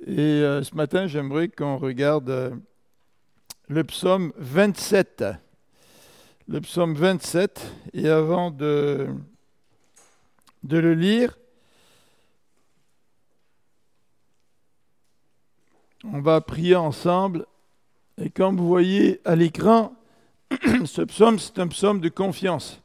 Et ce matin, j'aimerais qu'on regarde le psaume 27. Le psaume 27. Et avant de le lire, on va prier ensemble. Et comme vous voyez à l'écran, ce psaume, c'est un psaume de confiance.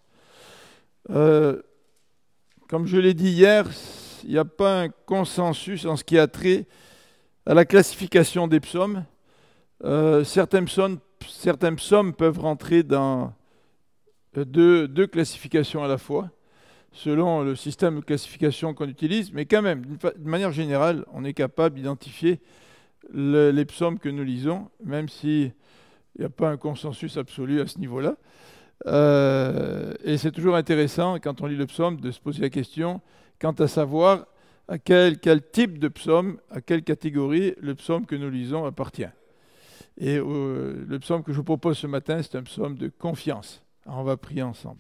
Comme je l'ai dit hier, il n'y a pas un consensus en ce qui a trait à la classification des psaumes. Certains psaumes peuvent rentrer dans deux classifications à la fois, selon le système de classification qu'on utilise, mais quand même, de manière générale, on est capable d'identifier les psaumes que nous lisons, même s'il n'y a pas un consensus absolu à ce niveau-là. Et c'est toujours intéressant, quand on lit le psaume, de se poser la question quant à savoir à quel type de psaume, à quelle catégorie le psaume que nous lisons appartient. Et le psaume que je vous propose ce matin, c'est un psaume de confiance. Alors on va prier ensemble.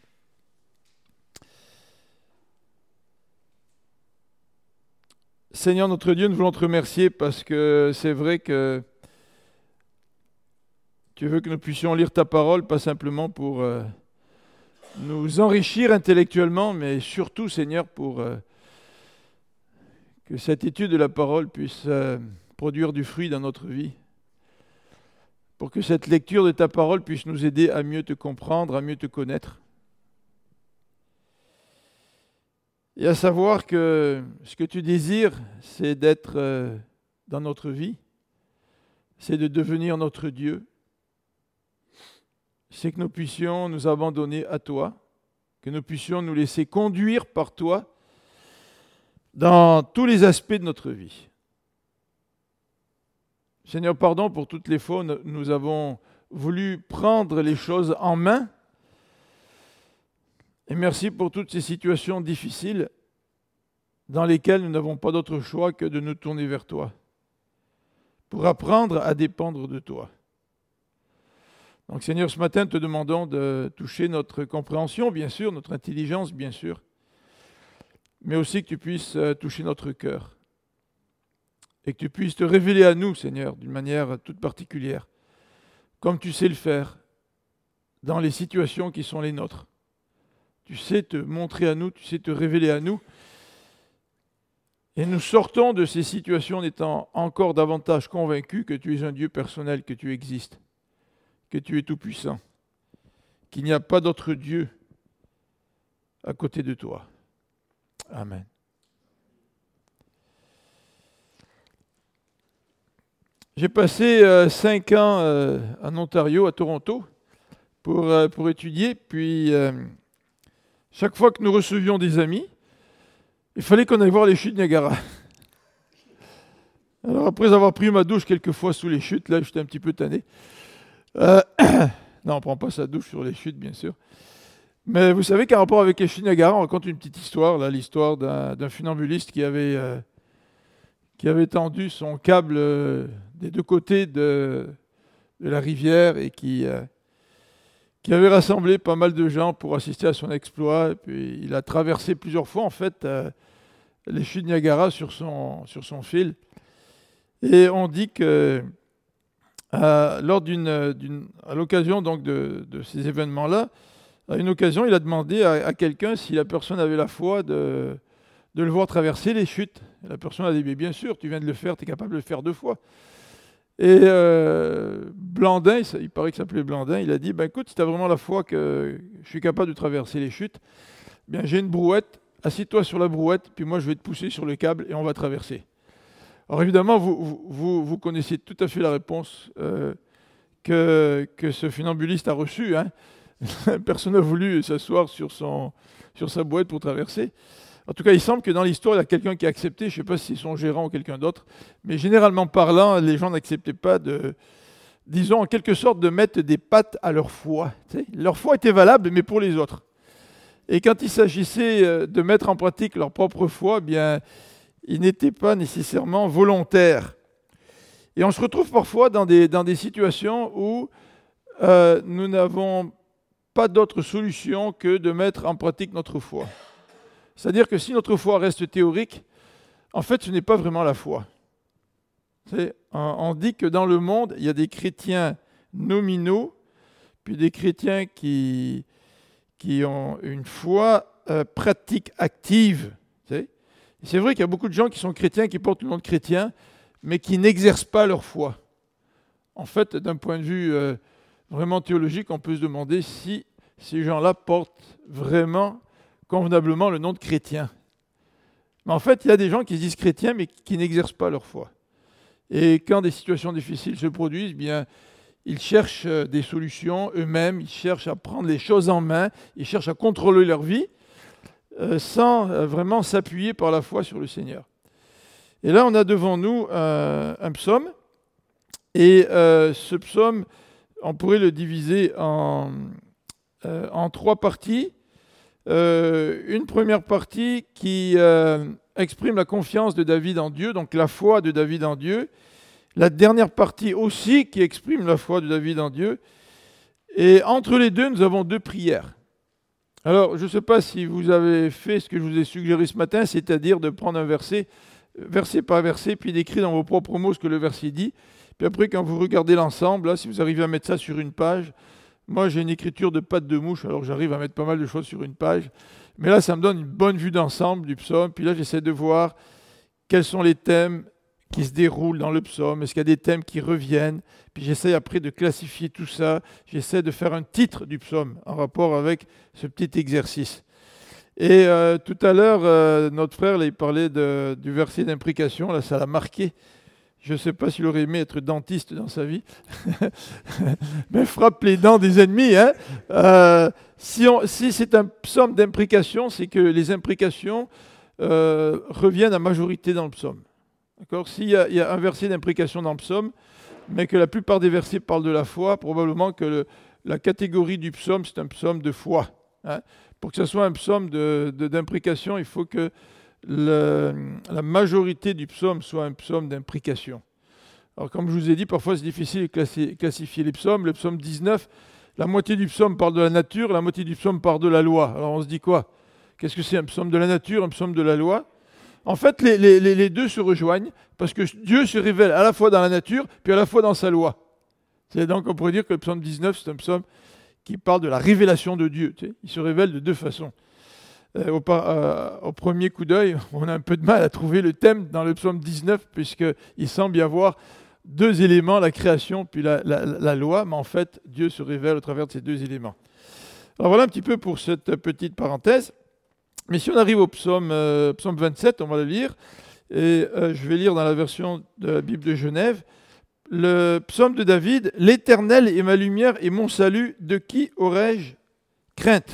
Seigneur notre Dieu, nous voulons te remercier parce que c'est vrai que tu veux que nous puissions lire ta parole, pas simplement pour nous enrichir intellectuellement, mais surtout, Seigneur, pour que cette étude de la parole puisse produire du fruit dans notre vie. Pour que cette lecture de ta parole puisse nous aider à mieux te comprendre, à mieux te connaître. Et à savoir que ce que tu désires, c'est d'être dans notre vie, c'est de devenir notre Dieu, c'est que nous puissions nous abandonner à toi, que nous puissions nous laisser conduire par toi dans tous les aspects de notre vie. Seigneur, pardon pour toutes les fois où nous avons voulu prendre les choses en main. Et merci pour toutes ces situations difficiles dans lesquelles nous n'avons pas d'autre choix que de nous tourner vers toi, pour apprendre à dépendre de toi. Donc Seigneur, ce matin, te demandons de toucher notre compréhension, bien sûr, notre intelligence, bien sûr, mais aussi que tu puisses toucher notre cœur et que tu puisses te révéler à nous, Seigneur, d'une manière toute particulière, comme tu sais le faire dans les situations qui sont les nôtres. Tu sais te montrer à nous, tu sais te révéler à nous, et nous sortons de ces situations en étant encore davantage convaincus que tu es un Dieu personnel, que tu existes, que tu es tout-puissant, qu'il n'y a pas d'autre Dieu à côté de toi. Amen. J'ai passé 5 ans en Ontario, à Toronto, pour étudier. Puis, chaque fois que nous recevions des amis, il fallait qu'on aille voir les chutes Niagara. Alors, après avoir pris ma douche quelques fois sous les chutes, là, j'étais un petit peu tanné. Non, on ne prend pas sa douche sur les chutes, bien sûr. Mais vous savez qu'en rapport avec les chutes Niagara, on raconte une petite histoire, là, l'histoire d'un funambuliste qui avait tendu son câble des deux côtés de la rivière et qui avait rassemblé pas mal de gens pour assister à son exploit. Et puis, il a traversé plusieurs fois, en fait, les chutes Niagara sur son fil. Et on dit que à l'occasion donc de ces événements-là, à une occasion, il a demandé à quelqu'un si la personne avait la foi de le voir traverser les chutes. Et la personne a dit, mais bien sûr, tu viens de le faire, tu es capable de le faire 2 fois. Et Blandin, il paraît qu'il s'appelait Blandin, il a dit, écoute, si tu as vraiment la foi que je suis capable de traverser les chutes, bien j'ai une brouette, assis-toi sur la brouette, puis moi je vais te pousser sur le câble et on va traverser. Alors évidemment, vous connaissez tout à fait la réponse que ce funambuliste a reçue. Hein. Personne n'a voulu s'asseoir sur sa brouette pour traverser. En tout cas, il semble que dans l'histoire, il y a quelqu'un qui a accepté, je ne sais pas si c'est son gérant ou quelqu'un d'autre, mais généralement parlant, les gens n'acceptaient pas disons en quelque sorte, de mettre des pattes à leur foi. Tu sais, leur foi était valable, mais pour les autres. Et quand il s'agissait de mettre en pratique leur propre foi, eh bien, ils n'étaient pas nécessairement volontaires. Et on se retrouve parfois dans des situations où nous n'avons pas d'autre solution que de mettre en pratique notre foi. C'est-à-dire que si notre foi reste théorique, en fait, ce n'est pas vraiment la foi. On dit que dans le monde, il y a des chrétiens nominaux, puis des chrétiens qui ont une foi pratique active. C'est vrai qu'il y a beaucoup de gens qui sont chrétiens, qui portent le nom de chrétiens, mais qui n'exercent pas leur foi. En fait, d'un point de vue vraiment théologique, on peut se demander si ces gens-là portent vraiment convenablement le nom de chrétien. Mais en fait, il y a des gens qui se disent chrétiens, mais qui n'exercent pas leur foi. Et quand des situations difficiles se produisent, bien, ils cherchent des solutions eux-mêmes, ils cherchent à prendre les choses en main, ils cherchent à contrôler leur vie, sans vraiment s'appuyer par la foi sur le Seigneur. Et là, on a devant nous un psaume, et ce psaume, on pourrait le diviser en 3 parties. Une première partie qui exprime la confiance de David en Dieu, donc la foi de David en Dieu. La dernière partie aussi qui exprime la foi de David en Dieu. Et entre les deux, nous avons 2 prières. Alors, je ne sais pas si vous avez fait ce que je vous ai suggéré ce matin, c'est-à-dire de prendre un verset, verset par verset, puis d'écrire dans vos propres mots ce que le verset dit. Puis après, quand vous regardez l'ensemble, là, si vous arrivez à mettre ça sur une page, moi j'ai une écriture de patte de mouche, alors j'arrive à mettre pas mal de choses sur une page. Mais là, ça me donne une bonne vue d'ensemble du psaume. Puis là, j'essaie de voir quels sont les thèmes qui se déroulent dans le psaume. Est-ce qu'il y a des thèmes qui reviennent? Puis j'essaie après de classifier tout ça. J'essaie de faire un titre du psaume en rapport avec ce petit exercice. Et tout à l'heure, notre frère, là, il parlait du verset d'imprécation. Là, ça l'a marqué. Je ne sais pas s'il aurait aimé être dentiste dans sa vie. Mais frappe les dents des ennemis. Hein. Si c'est un psaume d'imprécation, c'est que les imprécations reviennent à majorité dans le psaume. D'accord ? S'il y a un verset d'imprécation dans le psaume, mais que la plupart des versets parlent de la foi, probablement que la catégorie du psaume, c'est un psaume de foi. Hein. Pour que ce soit un psaume d'imprécation, il faut que la majorité du psaume soit un psaume d'imprécation. Alors, comme je vous ai dit, parfois c'est difficile de classifier les psaumes. Le psaume 19, la moitié du psaume parle de la nature, la moitié du psaume parle de la loi. Alors on se dit quoi? Qu'est-ce que c'est, un psaume de la nature, un psaume de la loi? En fait, les deux se rejoignent parce que Dieu se révèle à la fois dans la nature puis à la fois dans sa loi. C'est donc on pourrait dire que le psaume 19, c'est un psaume qui parle de la révélation de Dieu. Tu sais. Il se révèle de 2 façons. Au premier coup d'œil, on a un peu de mal à trouver le thème dans le psaume 19 puisqu'il semble y avoir 2 éléments, la création puis la loi, mais en fait, Dieu se révèle au travers de ces 2 éléments. Alors voilà un petit peu pour cette petite parenthèse. Mais si on arrive au psaume 27, on va le lire, et je vais lire dans la version de la Bible de Genève, le psaume de David, « L'Éternel est ma lumière et mon salut, de qui aurais-je crainte ?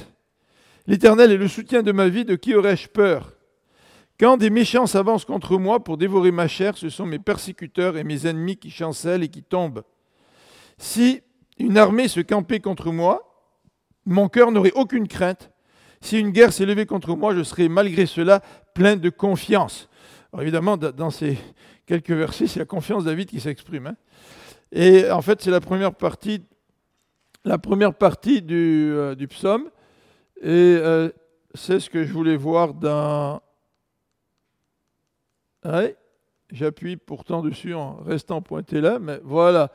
L'Éternel est le soutien de ma vie, de qui aurais-je peur ? Quand des méchants s'avancent contre moi pour dévorer ma chair, ce sont mes persécuteurs et mes ennemis qui chancellent et qui tombent. Si une armée se campait contre moi, mon cœur n'aurait aucune crainte. Si une guerre s'est levée contre moi, je serais malgré cela plein de confiance. » Alors évidemment, dans ces quelques versets, c'est la confiance de David qui s'exprime. Hein. Et en fait, c'est la première partie du psaume. Et c'est ce que je voulais voir dans... Ouais, j'appuie pourtant dessus en restant pointé là, mais voilà.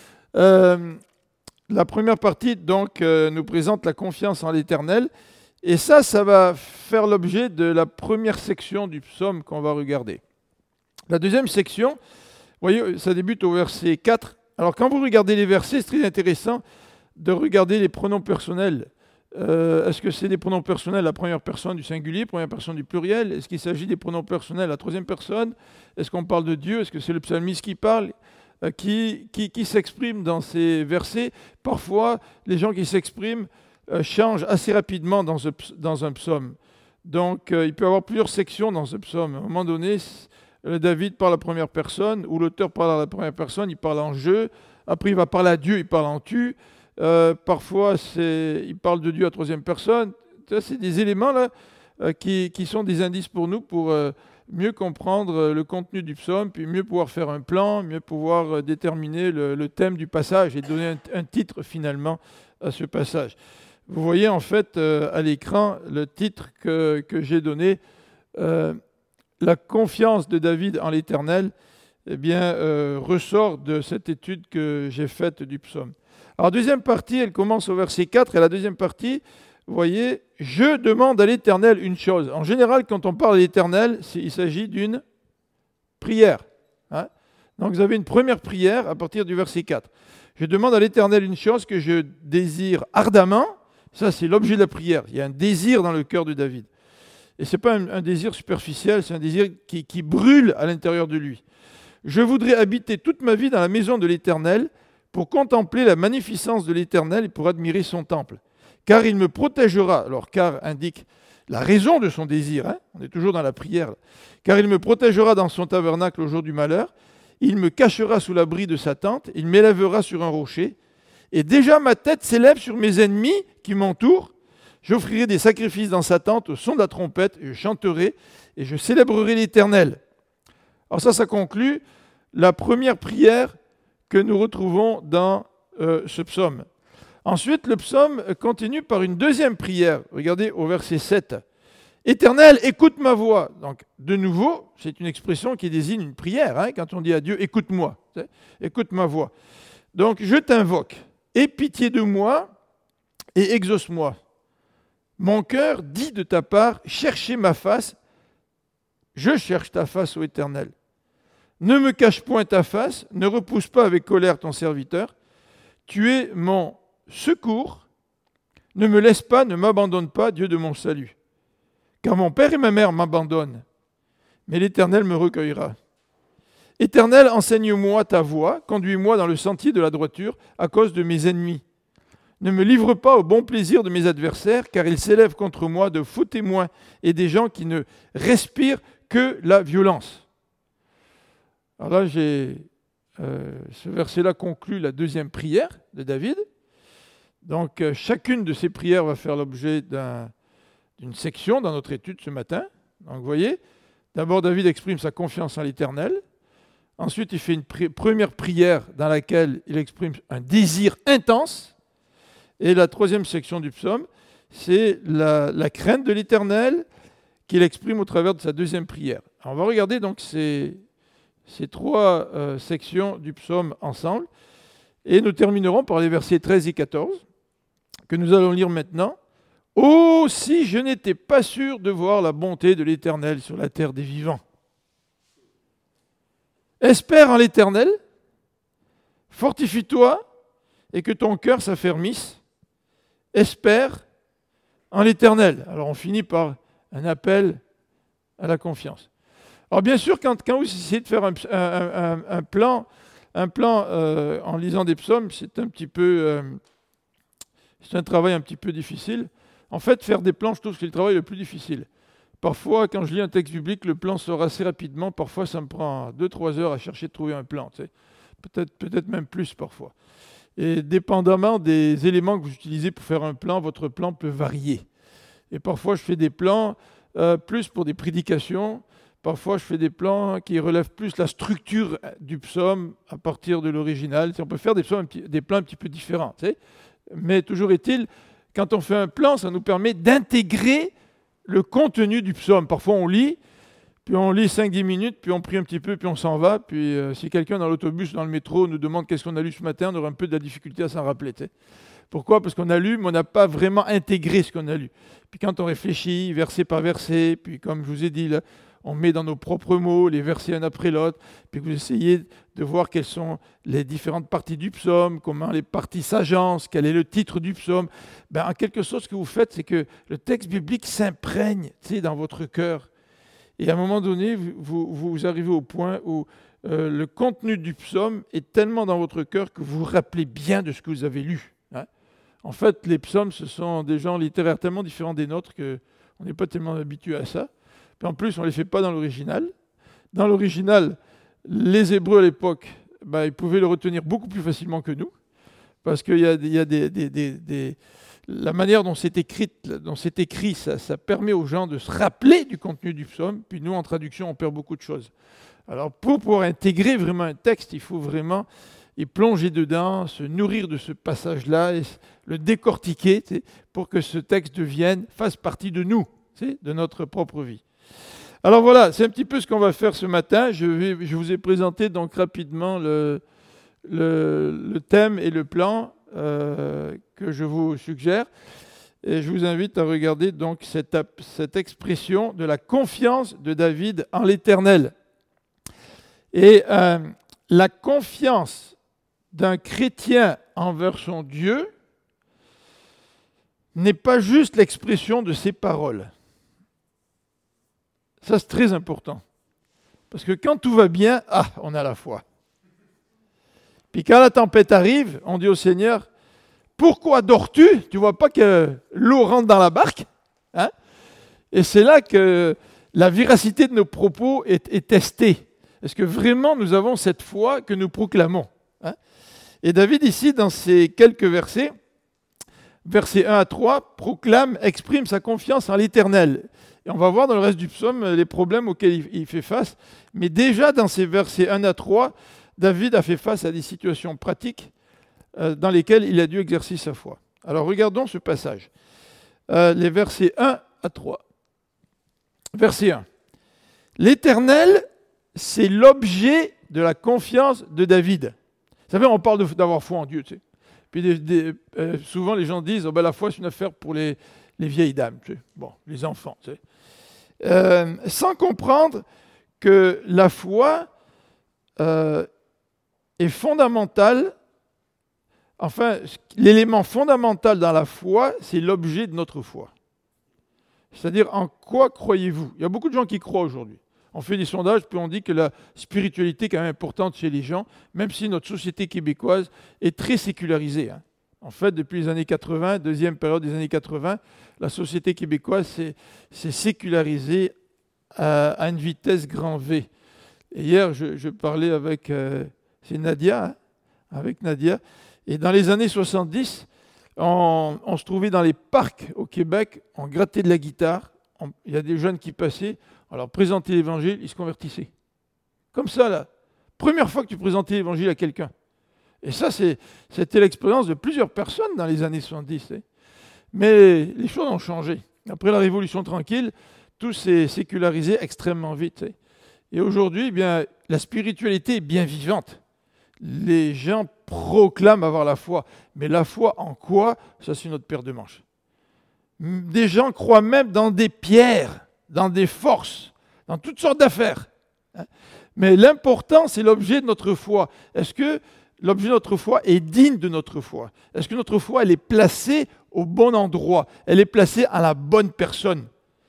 La première partie, donc, nous présente la confiance en l'Éternel. Et ça va faire l'objet de la première section du psaume qu'on va regarder. La deuxième section, vous voyez, ça débute au verset 4. Alors, quand vous regardez les versets, c'est très intéressant de regarder les pronoms personnels. Est-ce que c'est des pronoms personnels à la première personne du singulier, première personne du pluriel? Est-ce qu'il s'agit des pronoms personnels à la troisième personne? Est-ce qu'on parle de Dieu? Est-ce que c'est le psalmiste qui parle? Qui s'exprime dans ces versets? Parfois, les gens qui s'expriment changent assez rapidement dans un psaume. Donc, il peut y avoir plusieurs sections dans ce psaume. À un moment donné, David parle à la première personne, ou l'auteur parle à la première personne, il parle en je. Après, il va parler à Dieu, il parle en tu. Parfois, il parle de Dieu à la troisième personne. C'est des éléments là qui sont des indices pour nous pour mieux comprendre le contenu du psaume, puis mieux pouvoir faire un plan, mieux pouvoir déterminer le thème du passage et donner un titre finalement à ce passage. Vous voyez en fait à l'écran le titre que j'ai donné, La confiance de David en l'Éternel. ressort de cette étude que j'ai faite du psaume. Alors, deuxième partie, elle commence au verset 4, et la deuxième partie, vous voyez, « Je demande à l'Éternel une chose ». En général, quand on parle à l'Éternel, il s'agit d'une prière. Hein? Donc, vous avez une première prière à partir du verset 4. « Je demande à l'Éternel une chose que je désire ardemment ». Ça, c'est l'objet de la prière. Il y a un désir dans le cœur de David. Et ce n'est pas un désir superficiel, c'est un désir qui brûle à l'intérieur de lui. « Je voudrais habiter toute ma vie dans la maison de l'Éternel pour contempler la magnificence de l'Éternel et pour admirer son temple. Car il me protégera. » Alors, car indique la raison de son désir. Hein, on est toujours dans la prière. « Car il me protégera dans son tabernacle au jour du malheur. Il me cachera sous l'abri de sa tente. Il m'élèvera sur un rocher. Et déjà ma tête s'élève sur mes ennemis qui m'entourent. J'offrirai des sacrifices dans sa tente au son de la trompette. Et je chanterai et je célébrerai l'Éternel. » Alors ça conclut la première prière que nous retrouvons dans ce psaume. Ensuite, le psaume continue par une deuxième prière. Regardez au verset 7. « Éternel, écoute ma voix. » Donc, de nouveau, c'est une expression qui désigne une prière. Hein, quand on dit à Dieu, écoute-moi, écoute ma voix. Donc, je t'invoque. Aie pitié de moi et exauce-moi. Mon cœur dit de ta part, cherchez ma face. Je cherche ta face, ô Éternel. Ne me cache point ta face, ne repousse pas avec colère ton serviteur. Tu es mon secours. Ne me laisse pas, ne m'abandonne pas, Dieu de mon salut. Car mon père et ma mère m'abandonnent, mais l'Éternel me recueillera. Éternel, enseigne-moi ta voie, conduis-moi dans le sentier de la droiture à cause de mes ennemis. Ne me livre pas au bon plaisir de mes adversaires, car ils s'élèvent contre moi de faux témoins et des gens qui ne respirent que la violence. Alors là, ce verset-là conclut la deuxième prière de David. Donc, chacune de ces prières va faire l'objet d'une section dans notre étude ce matin. Donc, vous voyez, d'abord, David exprime sa confiance en l'Éternel. Ensuite, il fait une première prière dans laquelle il exprime un désir intense. Et la troisième section du psaume, c'est la crainte de l'Éternel qu'il exprime au travers de sa deuxième prière. Alors, on va regarder donc ces trois sections du psaume ensemble. Et nous terminerons par les versets 13 et 14 que nous allons lire maintenant. « Oh, si je n'étais pas sûr de voir la bonté de l'Éternel sur la terre des vivants. Espère en l'Éternel, fortifie-toi et que ton cœur s'affermisse. Espère en l'Éternel. » Alors on finit par un appel à la confiance. Alors bien sûr, quand vous essayez de faire un plan en lisant des psaumes, c'est un travail un petit peu difficile. En fait, faire des plans, je trouve que c'est le travail le plus difficile. Parfois, quand je lis un texte biblique, le plan sort assez rapidement. Parfois, ça me prend 2-3 heures à chercher de trouver un plan. Tu sais. Peut-être même plus parfois. Et dépendamment des éléments que vous utilisez pour faire un plan, votre plan peut varier. Et parfois, je fais des plans plus pour des prédications. Parfois, je fais des plans qui relèvent plus la structure du psaume à partir de l'original. On peut faire des plans un petit peu différents. Tu sais. Mais toujours est-il, quand on fait un plan, ça nous permet d'intégrer le contenu du psaume. Parfois, on lit 5-10 minutes, puis on prie un petit peu, puis on s'en va. Puis si quelqu'un dans l'autobus, dans le métro, nous demande qu'est-ce qu'on a lu ce matin, on aura un peu de la difficulté à s'en rappeler. Tu sais. Pourquoi ? Parce qu'on a lu, mais on n'a pas vraiment intégré ce qu'on a lu. Puis quand on réfléchit, verset par verset, puis comme je vous ai dit, là, on met dans nos propres mots les versets un après l'autre, puis vous essayez de voir quelles sont les différentes parties du psaume, comment les parties s'agencent, quel est le titre du psaume. En quelque sorte, ce que vous faites, c'est que le texte biblique s'imprègne dans votre cœur. Et à un moment donné, vous arrivez au point où le contenu du psaume est tellement dans votre cœur que vous vous rappelez bien de ce que vous avez lu. Hein. En fait, les psaumes, ce sont des genres littéraires tellement différents des nôtres qu'on n'est pas tellement habitué à ça. Puis en plus, on ne les fait pas dans l'original. Dans l'original, les Hébreux à l'époque, ils pouvaient le retenir beaucoup plus facilement que nous, parce qu'il y a la manière dont c'est écrit, ça permet aux gens de se rappeler du contenu du psaume. Puis nous, en traduction, on perd beaucoup de choses. Alors, pour pouvoir intégrer vraiment un texte, il faut vraiment y plonger dedans, se nourrir de ce passage-là, et le décortiquer, pour que ce texte fasse partie de nous, de notre propre vie. Alors voilà, c'est un petit peu ce qu'on va faire ce matin. Je vous ai présenté donc rapidement le thème et le plan que je vous suggère. Et je vous invite à regarder donc cette expression de la confiance de David en l'Éternel. Et la confiance d'un chrétien envers son Dieu n'est pas juste l'expression de ses paroles. Ça, c'est très important. Parce que quand tout va bien, on a la foi. Puis quand la tempête arrive, on dit au Seigneur, pourquoi dors-tu? Tu ne vois pas que l'eau rentre dans la barque? Hein? Et c'est là que la véracité de nos propos est testée. Est-ce que vraiment nous avons cette foi que nous proclamons? Hein? Et David, ici, dans ces quelques versets, versets 1 à 3, exprime sa confiance en l'Éternel. Et on va voir dans le reste du psaume les problèmes auxquels il fait face. Mais déjà, dans ces versets 1 à 3, David a fait face à des situations pratiques dans lesquelles il a dû exercer sa foi. Alors regardons ce passage. Les versets 1 à 3. Verset 1. L'Éternel, c'est l'objet de la confiance de David. Vous savez, on parle d'avoir foi en Dieu. Tu sais. Puis souvent, les gens disent la foi, c'est une affaire pour les vieilles dames, tu sais. Bon, les enfants. Tu sais. Sans comprendre que la foi est fondamentale. Enfin, l'élément fondamental dans la foi, c'est l'objet de notre foi. C'est-à-dire, en quoi croyez-vous? Il y a beaucoup de gens qui croient aujourd'hui. On fait des sondages, puis on dit que la spiritualité est quand même importante chez les gens, même si notre société québécoise est très sécularisée. Hein. En fait, depuis les années 80, deuxième période des années 80, la société québécoise s'est sécularisée à une vitesse grand V. Et hier, je parlais avec c'est Nadia, hein, avec Nadia. Et dans les années 70, on se trouvait dans les parcs au Québec, on grattait de la guitare, il y a des jeunes qui passaient, on leur présentait l'évangile, ils se convertissaient. Comme ça, là. Première fois que tu présentais l'évangile à quelqu'un. Et ça, c'était l'expérience de plusieurs personnes dans les années 70. Mais les choses ont changé. Après la Révolution tranquille, tout s'est sécularisé extrêmement vite. Et aujourd'hui, eh bien, la spiritualité est bien vivante. Les gens proclament avoir la foi. Mais la foi en quoi? Ça, c'est une autre paire de manches. Des gens croient même dans des pierres, dans des forces, dans toutes sortes d'affaires. Mais l'important, c'est l'objet de notre foi. Est-ce que l'objet de notre foi est digne de notre foi? Est-ce que notre foi, elle est placée au bon endroit? Elle est placée à la bonne personne?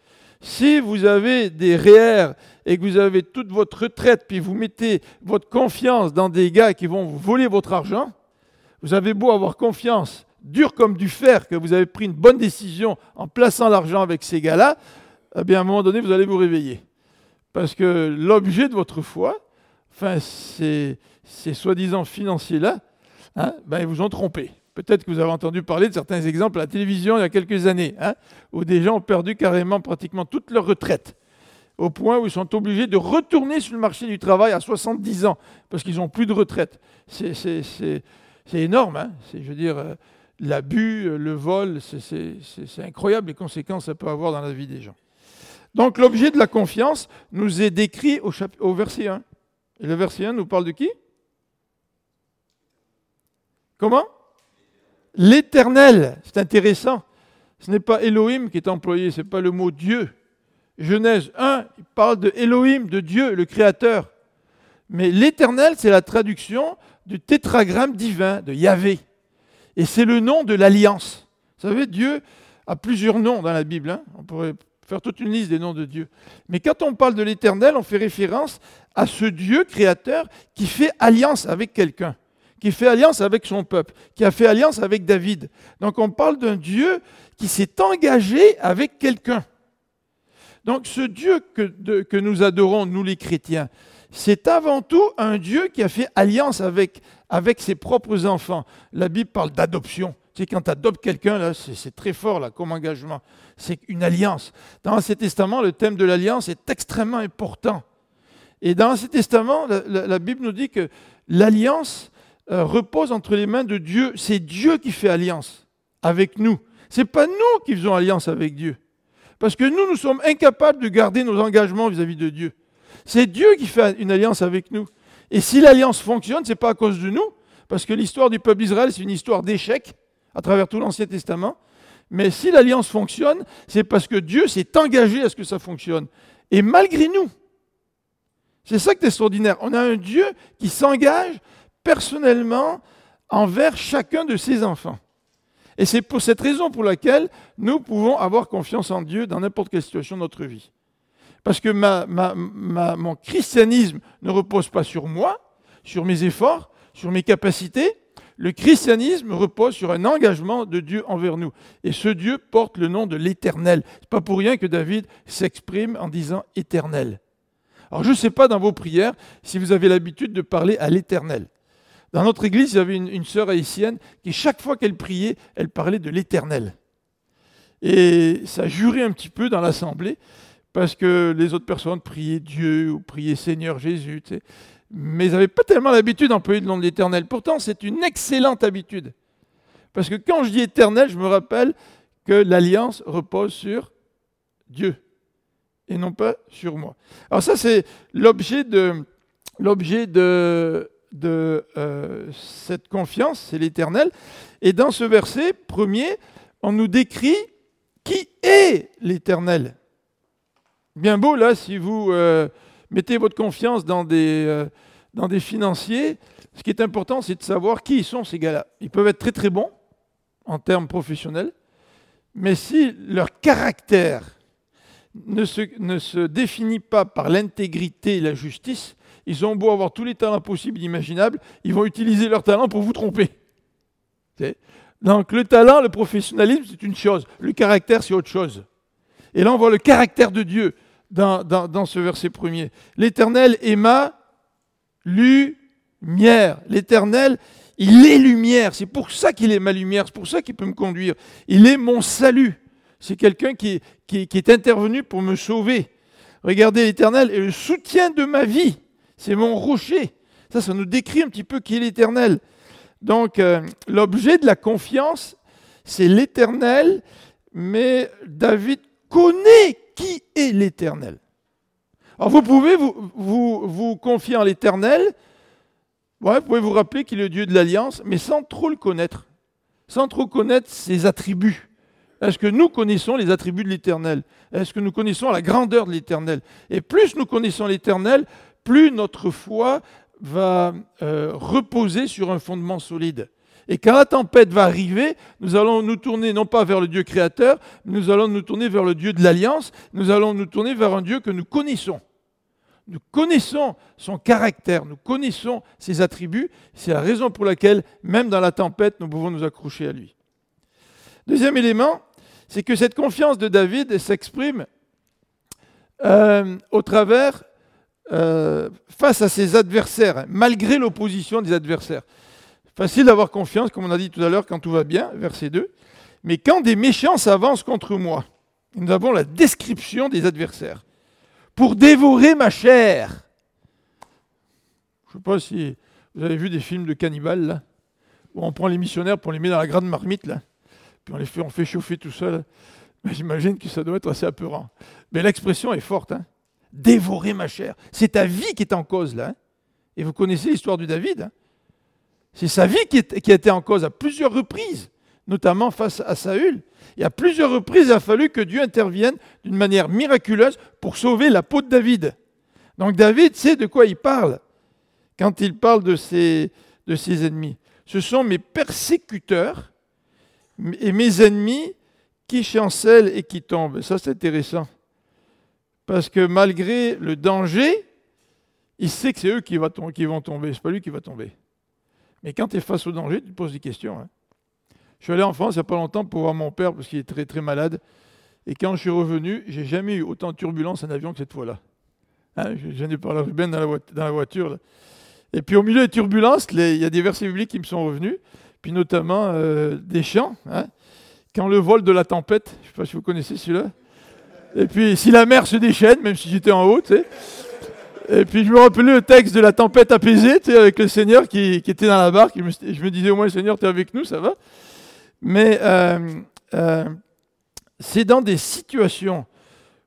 Si vous avez des REER et que vous avez toute votre retraite, puis vous mettez votre confiance dans des gars qui vont vous voler votre argent, vous avez beau avoir confiance, dur comme du fer, que vous avez pris une bonne décision en plaçant l'argent avec ces gars-là, eh bien, à un moment donné, vous allez vous réveiller. Parce que l'objet de votre foi, enfin, ces soi-disant financiers-là, hein, ils vous ont trompé. Peut-être que vous avez entendu parler de certains exemples à la télévision il y a quelques années, hein, où des gens ont perdu carrément pratiquement toute leur retraite, au point où ils sont obligés de retourner sur le marché du travail à 70 ans, parce qu'ils n'ont plus de retraite. C'est énorme, hein. Je veux dire, l'abus, le vol, c'est incroyable les conséquences que ça peut avoir dans la vie des gens. Donc l'objet de la confiance nous est décrit au verset 1. Et le verset 1 nous parle de qui? Comment? L'Éternel. C'est intéressant. Ce n'est pas Elohim qui est employé, ce n'est pas le mot Dieu. Genèse 1, il parle de Elohim, de Dieu, le Créateur. Mais l'Éternel, c'est la traduction du tétragramme divin, de Yahvé. Et c'est le nom de l'alliance. Vous savez, Dieu a plusieurs noms dans la Bible. Hein. On pourrait faire toute une liste des noms de Dieu. Mais quand on parle de l'Éternel, on fait référence à ce Dieu créateur qui fait alliance avec quelqu'un, qui fait alliance avec son peuple, qui a fait alliance avec David. Donc on parle d'un Dieu qui s'est engagé avec quelqu'un. Donc ce Dieu que nous adorons, nous les chrétiens, c'est avant tout un Dieu qui a fait alliance avec ses propres enfants. La Bible parle d'adoption. Tu sais, quand tu adoptes quelqu'un, là, c'est très fort là, comme engagement. C'est une alliance. Dans l'Ancien Testament, le thème de l'alliance est extrêmement important. Et dans l'Ancien Testament, la Bible nous dit que l'alliance repose entre les mains de Dieu. C'est Dieu qui fait alliance avec nous. Ce n'est pas nous qui faisons alliance avec Dieu. Parce que nous sommes incapables de garder nos engagements vis-à-vis de Dieu. C'est Dieu qui fait une alliance avec nous. Et si l'alliance fonctionne, ce n'est pas à cause de nous, parce que l'histoire du peuple d'Israël, c'est une histoire d'échec à travers tout l'Ancien Testament. Mais si l'alliance fonctionne, c'est parce que Dieu s'est engagé à ce que ça fonctionne. Et malgré nous, c'est ça qui est extraordinaire. On a un Dieu qui s'engage personnellement envers chacun de ses enfants. Et c'est pour cette raison pour laquelle nous pouvons avoir confiance en Dieu dans n'importe quelle situation de notre vie. Parce que mon christianisme ne repose pas sur moi, sur mes efforts, sur mes capacités. Le christianisme repose sur un engagement de Dieu envers nous. Et ce Dieu porte le nom de l'Éternel. Ce n'est pas pour rien que David s'exprime en disant « Éternel ». Alors je ne sais pas dans vos prières si vous avez l'habitude de parler à l'Éternel. Dans notre église, il y avait une sœur haïtienne qui, chaque fois qu'elle priait, elle parlait de l'Éternel. Et ça jurait un petit peu dans l'assemblée, parce que les autres personnes priaient Dieu ou priaient Seigneur Jésus, tu sais. Mais ils n'avaient pas tellement l'habitude d'employer le nom de l'Éternel. Pourtant, c'est une excellente habitude. Parce que quand je dis Éternel, je me rappelle que l'alliance repose sur Dieu et non pas sur moi. Alors ça, c'est l'objet de cette confiance, c'est l'Éternel. Et dans ce verset premier, on nous décrit qui est l'Éternel. Bien beau, là, si vous mettez votre confiance dans des financiers, ce qui est important, c'est de savoir qui sont ces gars-là. Ils peuvent être très très bons en termes professionnels, mais si leur caractère ne se définit pas par l'intégrité et la justice, ils ont beau avoir tous les talents possibles et imaginables, ils vont utiliser leurs talents pour vous tromper. Donc le talent, le professionnalisme, c'est une chose. Le caractère, c'est autre chose. Et là, on voit le caractère de Dieu dans ce verset premier. L'Éternel est ma lumière. L'Éternel, il est lumière. C'est pour ça qu'il est ma lumière. C'est pour ça qu'il peut me conduire. Il est mon salut. C'est quelqu'un qui est intervenu pour me sauver. Regardez, l'Éternel est le soutien de ma vie. C'est mon rocher. Ça nous décrit un petit peu qui est l'Éternel. Donc, l'objet de la confiance, c'est l'Éternel, mais David connaît qui est l'Éternel. Alors, vous pouvez vous confier en l'Éternel, vous pouvez vous rappeler qu'il est le Dieu de l'Alliance, mais sans trop le connaître, sans trop connaître ses attributs. Est-ce que nous connaissons les attributs de l'Éternel? Est-ce que nous connaissons la grandeur de l'Éternel? Et plus nous connaissons l'Éternel, plus notre foi va reposer sur un fondement solide. Et quand la tempête va arriver, nous allons nous tourner non pas vers le Dieu créateur, mais nous allons nous tourner vers le Dieu de l'Alliance, nous allons nous tourner vers un Dieu que nous connaissons. Nous connaissons son caractère, nous connaissons ses attributs. C'est la raison pour laquelle, même dans la tempête, nous pouvons nous accrocher à lui. Deuxième élément, c'est que cette confiance de David s'exprime au travers, face à ses adversaires, malgré l'opposition des adversaires. Facile d'avoir confiance, comme on a dit tout à l'heure, quand tout va bien, verset 2. Mais quand des méchants s'avancent contre moi, nous avons la description des adversaires. Pour dévorer ma chair. Je ne sais pas si vous avez vu des films de cannibales, là, où on prend les missionnaires pour les mettre dans la grande marmite, là, puis on fait chauffer tout ça. Là. Mais j'imagine que ça doit être assez apeurant. Mais l'expression est forte. Hein. Dévorer ma chair. C'est ta vie qui est en cause, là. Hein. Et vous connaissez l'histoire de David. Hein. C'est sa vie qui a été en cause à plusieurs reprises, notamment face à Saül. Et à plusieurs reprises, il a fallu que Dieu intervienne d'une manière miraculeuse pour sauver la peau de David. Donc David sait de quoi il parle quand il parle de ses ennemis. Ce sont mes persécuteurs et mes ennemis qui chancellent et qui tombent. Ça, c'est intéressant. Parce que malgré le danger, il sait que c'est eux qui vont tomber. C'est pas lui qui va tomber. Mais quand tu es face au danger, tu te poses des questions. Hein. Je suis allé en France il n'y a pas longtemps pour voir mon père parce qu'il est très très malade. Et quand je suis revenu, j'ai jamais eu autant de turbulence en avion que cette fois-là. Hein, j'en ai parlé à Ruben dans la voiture. Là. Et puis au milieu des turbulences, il y a des versets bibliques qui me sont revenus, puis notamment des chants. Hein, quand le vol de la tempête, je ne sais pas si vous connaissez celui-là. Et puis si la mer se déchaîne, même si j'étais en haut, tu sais. Et puis je me rappelais le texte de la tempête apaisée, tu sais, avec le Seigneur qui était dans la barque. Je me disais au moins, Seigneur, tu es avec nous, ça va. Mais c'est dans des situations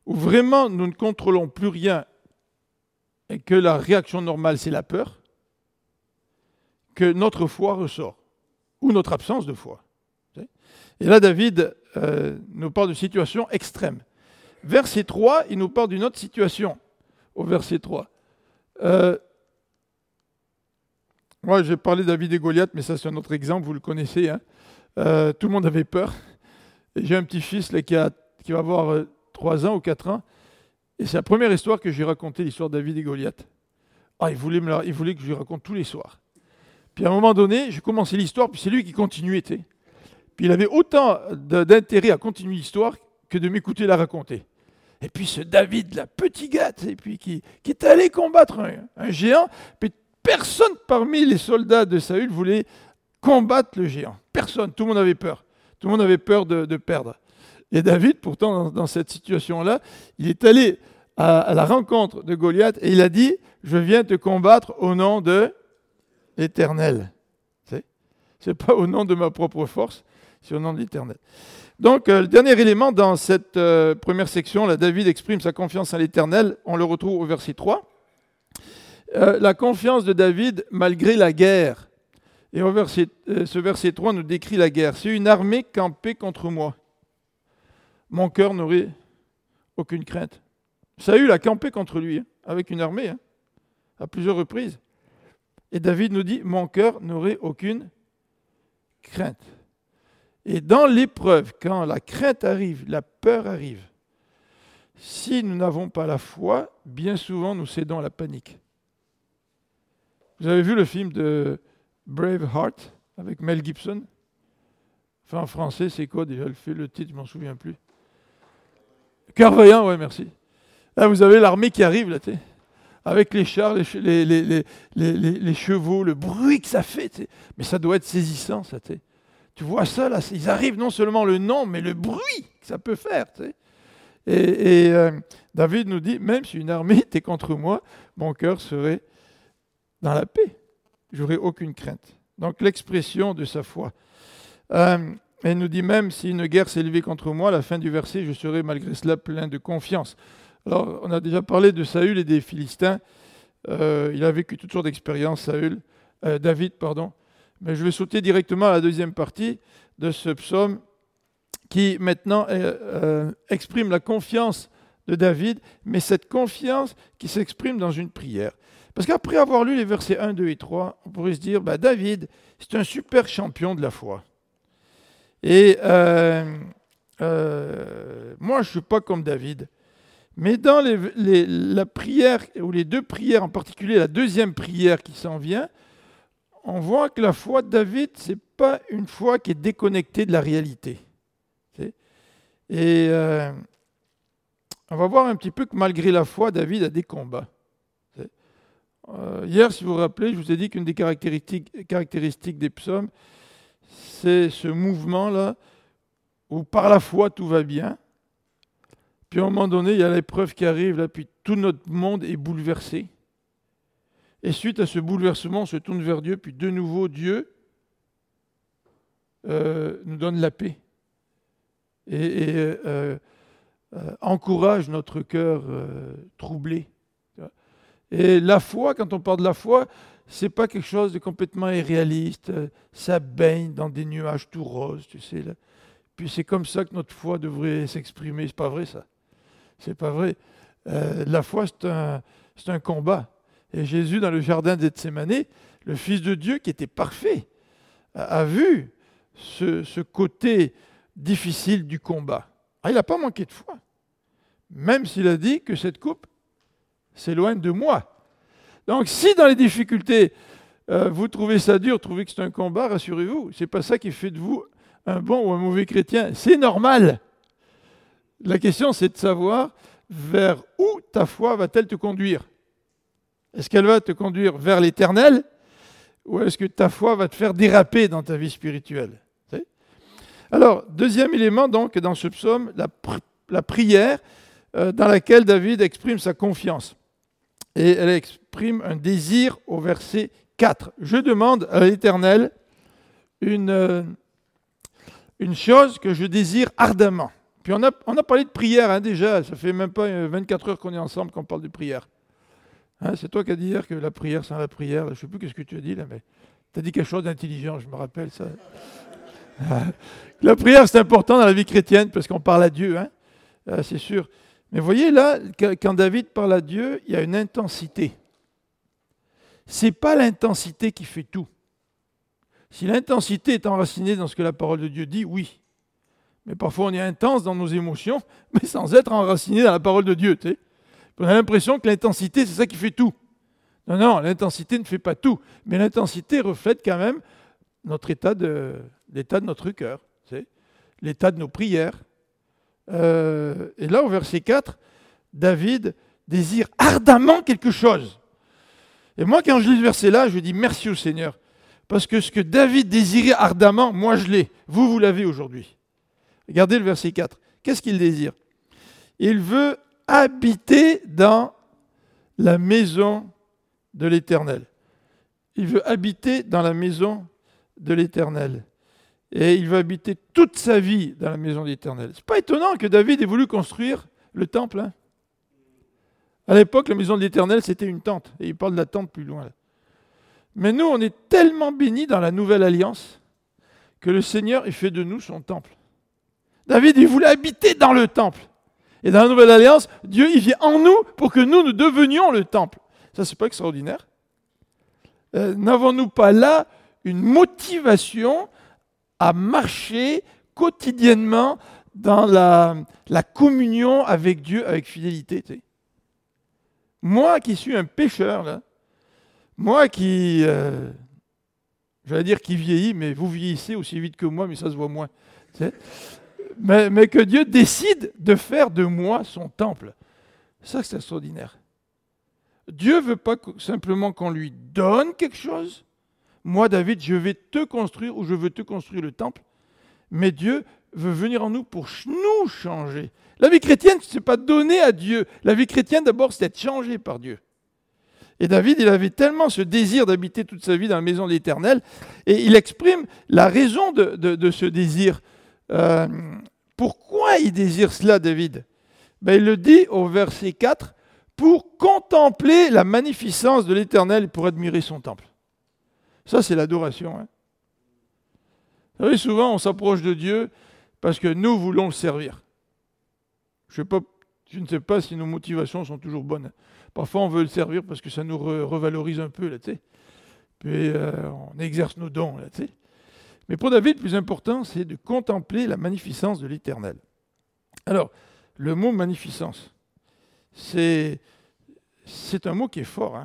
où vraiment nous ne contrôlons plus rien et que la réaction normale, c'est la peur, que notre foi ressort, ou notre absence de foi. Et là, David nous parle de situation extrême. Verset 3, il nous parle d'une autre situation, au verset 3. Moi, j'ai parlé de David et Goliath, mais ça, c'est un autre exemple, vous le connaissez. Hein. Tout le monde avait peur. Et j'ai un petit-fils là, qui va avoir 3 ans ou 4 ans, et c'est la première histoire que j'ai racontée, l'histoire de David et Goliath. Il voulait que je lui raconte tous les soirs. Puis à un moment donné, j'ai commencé l'histoire, puis c'est lui qui continuait. Puis il avait autant d'intérêt à continuer l'histoire que de m'écouter la raconter. Et puis ce David, là, petit gars, et puis qui est allé combattre un géant, puis personne parmi les soldats de Saül voulait combattre le géant. Personne, tout le monde avait peur. Tout le monde avait peur de perdre. Et David, pourtant, dans cette situation-là, il est allé à la rencontre de Goliath et il a dit « Je viens te combattre au nom de l'Éternel. » C'est pas au nom de ma propre force, c'est au nom de l'Éternel. Donc, le dernier élément dans cette première section, là, David exprime sa confiance en l'Éternel. On le retrouve au verset 3. La confiance de David malgré la guerre. Et ce verset 3 nous décrit la guerre. C'est une armée campée contre moi. Mon cœur n'aurait aucune crainte. Saül a campé contre lui, avec une armée, à plusieurs reprises. Et David nous dit, mon cœur n'aurait aucune crainte. Et dans l'épreuve, quand la crainte arrive, la peur arrive, si nous n'avons pas la foi, bien souvent nous cédons à la panique. Vous avez vu le film de Braveheart avec Mel Gibson? Enfin, en français, c'est quoi déjà le titre, je ne m'en souviens plus. Cœur vaillant, ouais, merci. Là, vous avez l'armée qui arrive, là, avec les chars, les chevaux, le bruit que ça fait. Mais ça doit être saisissant, ça. Tu vois ça, là, ils arrivent non seulement le nom, mais le bruit que ça peut faire. Et David nous dit, même si une armée était contre moi, mon cœur serait dans la paix. J'aurais aucune crainte. Donc l'expression de sa foi. Elle nous dit même, si une guerre s'est levée contre moi, à la fin du verset, je serai malgré cela plein de confiance. Alors, on a déjà parlé de Saül et des Philistins. Il a vécu toutes sortes d'expériences, David, pardon. Mais je vais sauter directement à la deuxième partie de ce psaume qui maintenant exprime la confiance de David, mais cette confiance qui s'exprime dans une prière. Parce qu'après avoir lu les versets 1, 2 et 3, on pourrait se dire, David, c'est un super champion de la foi. Et moi, je ne suis pas comme David. Mais dans la prière, ou les deux prières, en particulier la deuxième prière qui s'en vient, on voit que la foi de David, ce n'est pas une foi qui est déconnectée de la réalité. Et on va voir un petit peu que malgré la foi, David a des combats. Hier, si vous vous rappelez, je vous ai dit qu'une des caractéristiques des psaumes, c'est ce mouvement-là où par la foi tout va bien. Puis à un moment donné, il y a l'épreuve qui arrive, là, puis tout notre monde est bouleversé. Et suite à ce bouleversement, on se tourne vers Dieu, puis de nouveau, Dieu nous donne la paix et encourage notre cœur troublé. Et la foi, quand on parle de la foi, c'est pas quelque chose de complètement irréaliste. Ça baigne dans des nuages tout roses, tu sais. Là. Puis c'est comme ça que notre foi devrait s'exprimer. C'est pas vrai, ça. C'est pas vrai. La foi, c'est un combat. Et Jésus, dans le jardin de Gethsémani, le Fils de Dieu, qui était parfait, a vu ce côté difficile du combat. Il n'a pas manqué de foi. Même s'il a dit que cette coupe s'éloigne de moi. Donc, si dans les difficultés, vous trouvez ça dur, trouvez que c'est un combat, rassurez-vous, ce n'est pas ça qui fait de vous un bon ou un mauvais chrétien. C'est normal. La question, c'est de savoir vers où ta foi va-t-elle te conduire. Est-ce qu'elle va te conduire vers l'Éternel ou est-ce que ta foi va te faire déraper dans ta vie spirituelle? Alors, deuxième élément, donc, dans ce psaume, la prière dans laquelle David exprime sa confiance. Et elle exprime un désir au verset 4. Je demande à l'Éternel une chose que je désire ardemment. Puis on a parlé de prière hein, déjà, ça fait même pas 24 heures qu'on est ensemble qu'on parle de prière. Hein, c'est toi qui as dit hier que la prière, c'est la prière. Je ne sais plus ce que tu as dit là, mais tu as dit quelque chose d'intelligent, je me rappelle ça. La prière, c'est important dans la vie chrétienne parce qu'on parle à Dieu, hein, c'est sûr. Mais vous voyez là, quand David parle à Dieu, il y a une intensité. Ce n'est pas l'intensité qui fait tout. Si l'intensité est enracinée dans ce que la parole de Dieu dit, oui. Mais parfois, on est intense dans nos émotions, mais sans être enraciné dans la parole de Dieu. Tu sais. On a l'impression que l'intensité, c'est ça qui fait tout. Non, non, l'intensité ne fait pas tout. Mais l'intensité reflète quand même notre l'état de notre cœur, tu sais, l'état de nos prières. Et là, au verset 4, David désire ardemment quelque chose. Et moi, quand je lis ce verset-là, je dis merci au Seigneur. Parce que ce que David désirait ardemment, moi je l'ai. Vous l'avez aujourd'hui. Regardez le verset 4. Qu'est-ce qu'il désire? Il veut habiter dans la maison de l'Éternel. Il veut habiter dans la maison de l'Éternel. Et il veut habiter toute sa vie dans la maison de l'Éternel. Ce n'est pas étonnant que David ait voulu construire le temple. Hein. À l'époque, la maison de l'Éternel, c'était une tente. Et il parle de la tente plus loin. Là. Mais nous, on est tellement bénis dans la nouvelle alliance que le Seigneur ait fait de nous son temple. David, il voulait habiter dans le temple. Et dans la nouvelle alliance, Dieu, il vient en nous pour que nous devenions le temple. Ça, c'est pas extraordinaire? N'avons-nous pas là une motivation à marcher quotidiennement dans la communion avec Dieu, avec fidélité? Tu sais. Moi qui suis un pécheur, là, moi qui, j'allais dire qui vieillit, mais vous vieillissez aussi vite que moi, mais ça se voit moins. Tu sais. Mais que Dieu décide de faire de moi son temple. Ça, c'est extraordinaire. Dieu ne veut pas simplement qu'on lui donne quelque chose. Moi, David, je vais te construire ou je veux te construire le temple. Mais Dieu veut venir en nous pour nous changer. La vie chrétienne, ce n'est pas donner à Dieu. La vie chrétienne, d'abord, c'est être changé par Dieu. Et David, il avait tellement ce désir d'habiter toute sa vie dans la maison de l'Éternel. Et il exprime la raison de ce désir. Pourquoi il désire cela, David? Il le dit au verset 4, pour contempler la magnificence de l'Éternel et pour admirer son temple. Ça, c'est l'adoration. Hein. Vous savez, souvent, on s'approche de Dieu parce que nous voulons le servir. Je ne sais pas si nos motivations sont toujours bonnes. Parfois, on veut le servir parce que ça nous revalorise un peu, là, tu sais. Puis, on exerce nos dons, là, tu sais. Mais pour David, le plus important, c'est de contempler la magnificence de l'Éternel. Alors, le mot magnificence, c'est un mot qui est fort.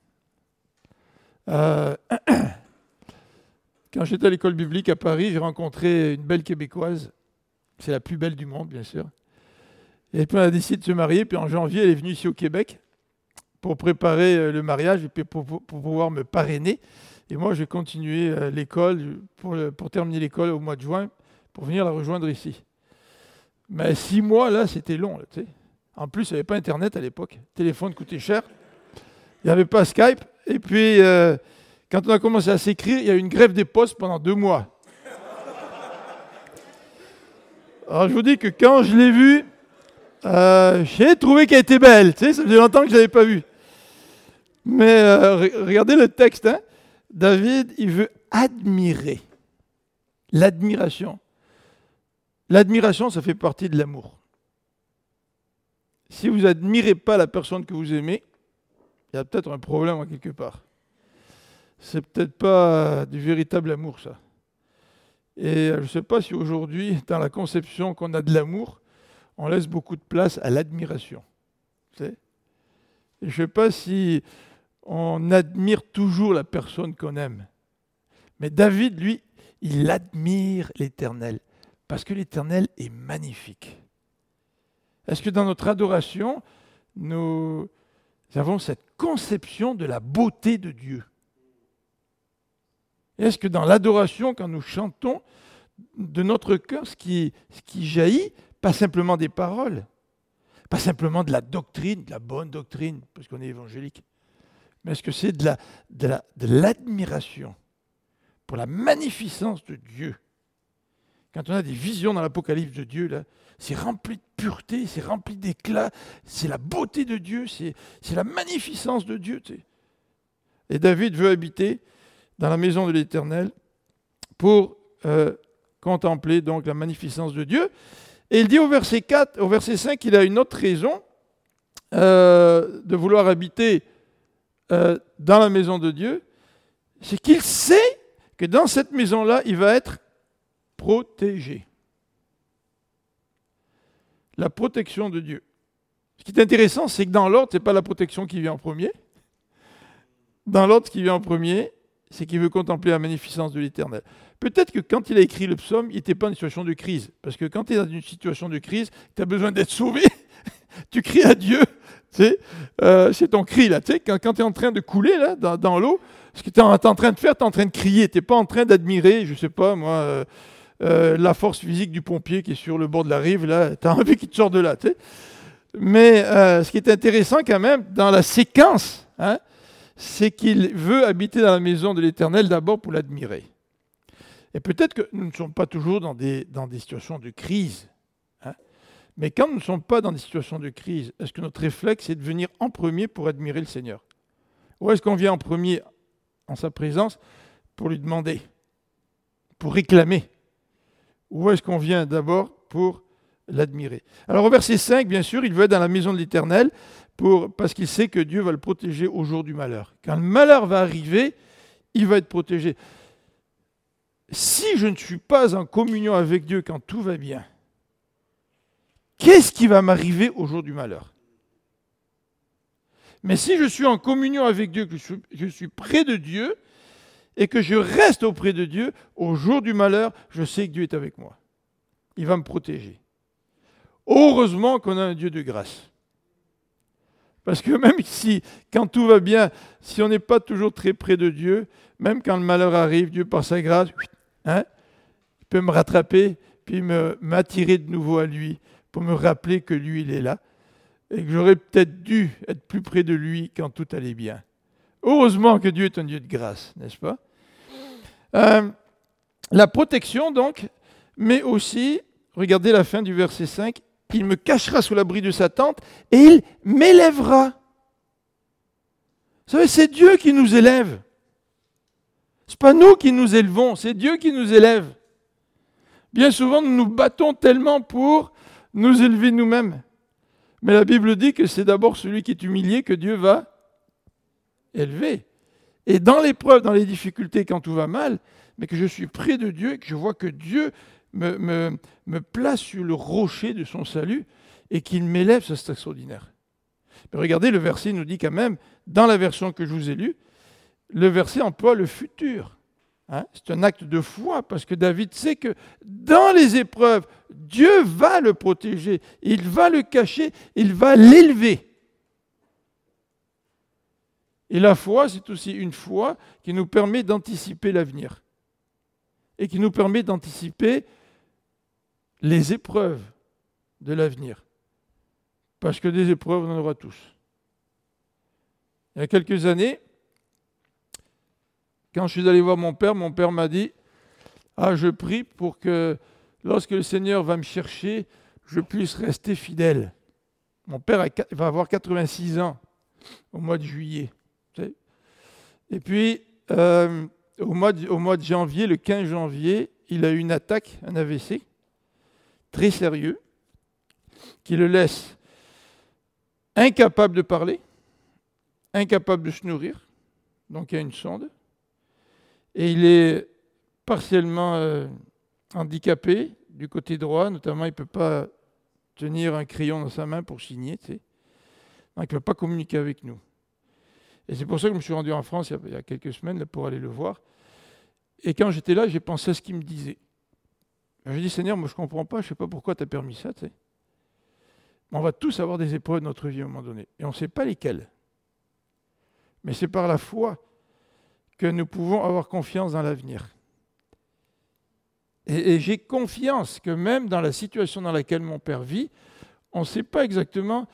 Hein. Quand j'étais à l'école biblique à Paris, j'ai rencontré une belle Québécoise. C'est la plus belle du monde, bien sûr. Et puis, on a décidé de se marier. Puis, en janvier, elle est venue ici au Québec pour préparer le mariage et puis pour pouvoir me parrainer. Et moi, j'ai continué l'école pour terminer l'école au mois de juin pour venir la rejoindre ici. Mais 6 mois, là, c'était long. Là, tu sais. En plus, il n'y avait pas Internet à l'époque. Le téléphone coûtait cher. Il n'y avait pas Skype. Et puis, quand on a commencé à s'écrire, il y a eu une grève des postes pendant 2 mois. Alors, je vous dis que quand je l'ai vue, j'ai trouvé qu'elle était belle. Tu sais, ça faisait longtemps que je ne l'avais pas vue. Mais regardez le texte. Hein. David, il veut admirer. L'admiration. L'admiration, ça fait partie de l'amour. Si vous n'admirez pas la personne que vous aimez, il y a peut-être un problème en quelque part. C'est peut-être pas du véritable amour, ça. Et je ne sais pas si aujourd'hui, dans la conception qu'on a de l'amour, on laisse beaucoup de place à l'admiration. Tu sais. Et je ne sais pas si on admire toujours la personne qu'on aime. Mais David, lui, il admire l'Éternel, parce que l'Éternel est magnifique. Est-ce que dans notre adoration, nous avons cette conception de la beauté de Dieu? Est-ce que dans l'adoration, quand nous chantons de notre cœur, ce qui jaillit, pas simplement des paroles, pas simplement de la doctrine, de la bonne doctrine, parce qu'on est évangélique, mais est-ce que c'est de l'admiration pour la magnificence de Dieu quand on a des visions dans l'Apocalypse de Dieu, là, c'est rempli de pureté, c'est rempli d'éclat, c'est la beauté de Dieu, c'est la magnificence de Dieu. Tu sais. Et David veut habiter dans la maison de l'Éternel pour contempler donc la magnificence de Dieu. Et il dit au verset 4, au verset 5, qu'il a une autre raison de vouloir habiter dans la maison de Dieu, c'est qu'il sait que dans cette maison-là, il va être protégé. La protection de Dieu. Ce qui est intéressant, c'est que dans l'ordre, ce n'est pas la protection qui vient en premier. Dans l'ordre, ce qui vient en premier, c'est qu'il veut contempler la magnificence de l'Éternel. Peut-être que quand il a écrit le psaume, il n'était pas en situation de crise. Parce que quand tu es dans une situation de crise, tu as besoin d'être sauvé, tu cries à Dieu. Tu sais, c'est ton cri, là. Tu sais, quand tu es en train de couler là, dans l'eau, ce que tu es en train de faire, tu es en train de crier. Tu n'es pas en train d'admirer, je ne sais pas, moi, la force physique du pompier qui est sur le bord de la rive. Là, tu as envie qu'il te sorte de là. Tu sais. Mais ce qui est intéressant quand même, dans la séquence, hein, c'est qu'il veut habiter dans la maison de l'Éternel d'abord pour l'admirer. Et peut-être que nous ne sommes pas toujours dans des situations de crise. Hein, mais quand nous ne sommes pas dans des situations de crise, est-ce que notre réflexe est de venir en premier pour admirer le Seigneur? Ou est-ce qu'on vient en premier en sa présence pour lui demander, pour réclamer? Ou est-ce qu'on vient d'abord pour l'admirer? Alors au verset 5, bien sûr, il veut être dans la maison de l'Éternel parce qu'il sait que Dieu va le protéger au jour du malheur. Quand le malheur va arriver, il va être protégé. Si je ne suis pas en communion avec Dieu quand tout va bien, qu'est-ce qui va m'arriver au jour du malheur? Mais si je suis en communion avec Dieu, que je suis près de Dieu, et que je reste auprès de Dieu, au jour du malheur, je sais que Dieu est avec moi. Il va me protéger. Heureusement qu'on a un Dieu de grâce. Parce que même si, quand tout va bien, si on n'est pas toujours très près de Dieu, même quand le malheur arrive, Dieu par sa grâce, hein, il peut me rattraper, puis m'attirer de nouveau à lui, pour me rappeler que lui, il est là, et que j'aurais peut-être dû être plus près de lui quand tout allait bien. Heureusement que Dieu est un Dieu de grâce, n'est-ce pas? La protection, donc, mais aussi, regardez la fin du verset 5, il me cachera sous l'abri de sa tente et il m'élèvera. Vous savez, c'est Dieu qui nous élève. Ce n'est pas nous qui nous élevons, c'est Dieu qui nous élève. Bien souvent, nous nous battons tellement pour nous élever nous-mêmes. Mais la Bible dit que c'est d'abord celui qui est humilié que Dieu va élever. Et dans l'épreuve, dans les difficultés, quand tout va mal, mais que je suis près de Dieu et que je vois que Dieu me place sur le rocher de son salut et qu'il m'élève, ça c'est extraordinaire. Mais regardez, le verset nous dit quand même, dans la version que je vous ai lue, le verset emploie le futur. Hein, c'est un acte de foi parce que David sait que dans les épreuves, Dieu va le protéger, il va le cacher, il va l'élever. Et la foi, c'est aussi une foi qui nous permet d'anticiper l'avenir et qui nous permet d'anticiper les épreuves de l'avenir. Parce que des épreuves, on en aura tous. Il y a quelques années, quand je suis allé voir mon père m'a dit « Ah, je prie pour que lorsque le Seigneur va me chercher, je puisse rester fidèle. » Mon père va avoir 86 ans au mois de juillet. Et puis, au mois de janvier, le 15 janvier, il a eu une attaque, un AVC, très sérieux, qui le laisse incapable de parler, incapable de se nourrir, donc il y a une sonde, et il est partiellement handicapé du côté droit, notamment il ne peut pas tenir un crayon dans sa main pour signer, tu sais. Donc il ne peut pas communiquer avec nous. Et c'est pour ça que je me suis rendu en France il y a quelques semaines là, pour aller le voir. Et quand j'étais là, j'ai pensé à ce qu'il me disait. J'ai dit, Seigneur, moi je ne comprends pas, je ne sais pas pourquoi tu as permis ça. Tu sais. On va tous avoir des épreuves de notre vie à un moment donné. Et on ne sait pas lesquelles. Mais c'est par la foi que nous pouvons avoir confiance dans l'avenir. Et j'ai confiance que même dans la situation dans laquelle mon père vit, on ne sait pas exactement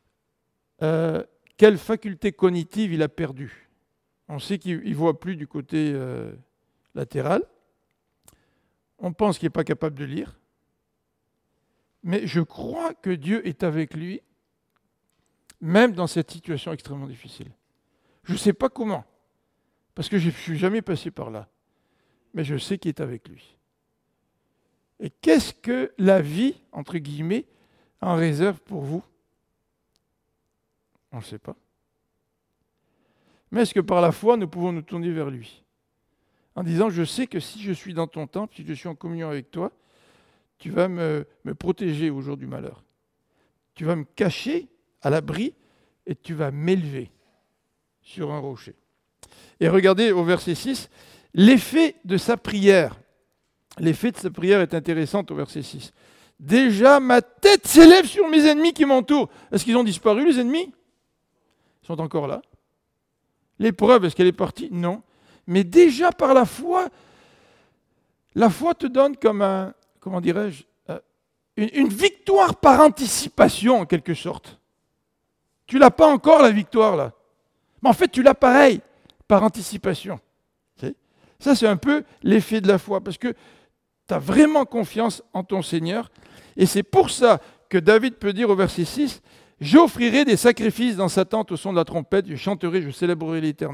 quelle faculté cognitive il a perdue. On sait qu'il ne voit plus du côté latéral. on pense qu'il n'est pas capable de lire, mais je crois que Dieu est avec lui, même dans cette situation extrêmement difficile. Je ne sais pas comment, parce que je ne suis jamais passé par là, mais je sais qu'il est avec lui. Et qu'est-ce que la vie, entre guillemets, en réserve pour vous? On ne sait pas. Mais est-ce que par la foi, nous pouvons nous tourner vers lui? En disant, je sais que si je suis dans ton temple, si je suis en communion avec toi, tu vas me protéger au jour du malheur. Tu vas me cacher à l'abri et tu vas m'élever sur un rocher. Et regardez au verset 6, l'effet de sa prière. L'effet de sa prière est intéressant au verset 6. Déjà, ma tête s'élève sur mes ennemis qui m'entourent. Est-ce qu'ils ont disparu, les ennemis? Ils sont encore là. L'épreuve, est-ce qu'elle est partie? Non. Mais déjà par la foi te donne comme un, comment dirais-je, une victoire par anticipation en quelque sorte. Tu l'as pas encore la victoire là. Mais en fait, tu l'as pareil, par anticipation. Ça, c'est un peu l'effet de la foi, parce que tu as vraiment confiance en ton Seigneur. Et c'est pour ça que David peut dire au verset 6, « J'offrirai des sacrifices dans sa tente au son de la trompette, je chanterai, je célébrerai l'Éternel. »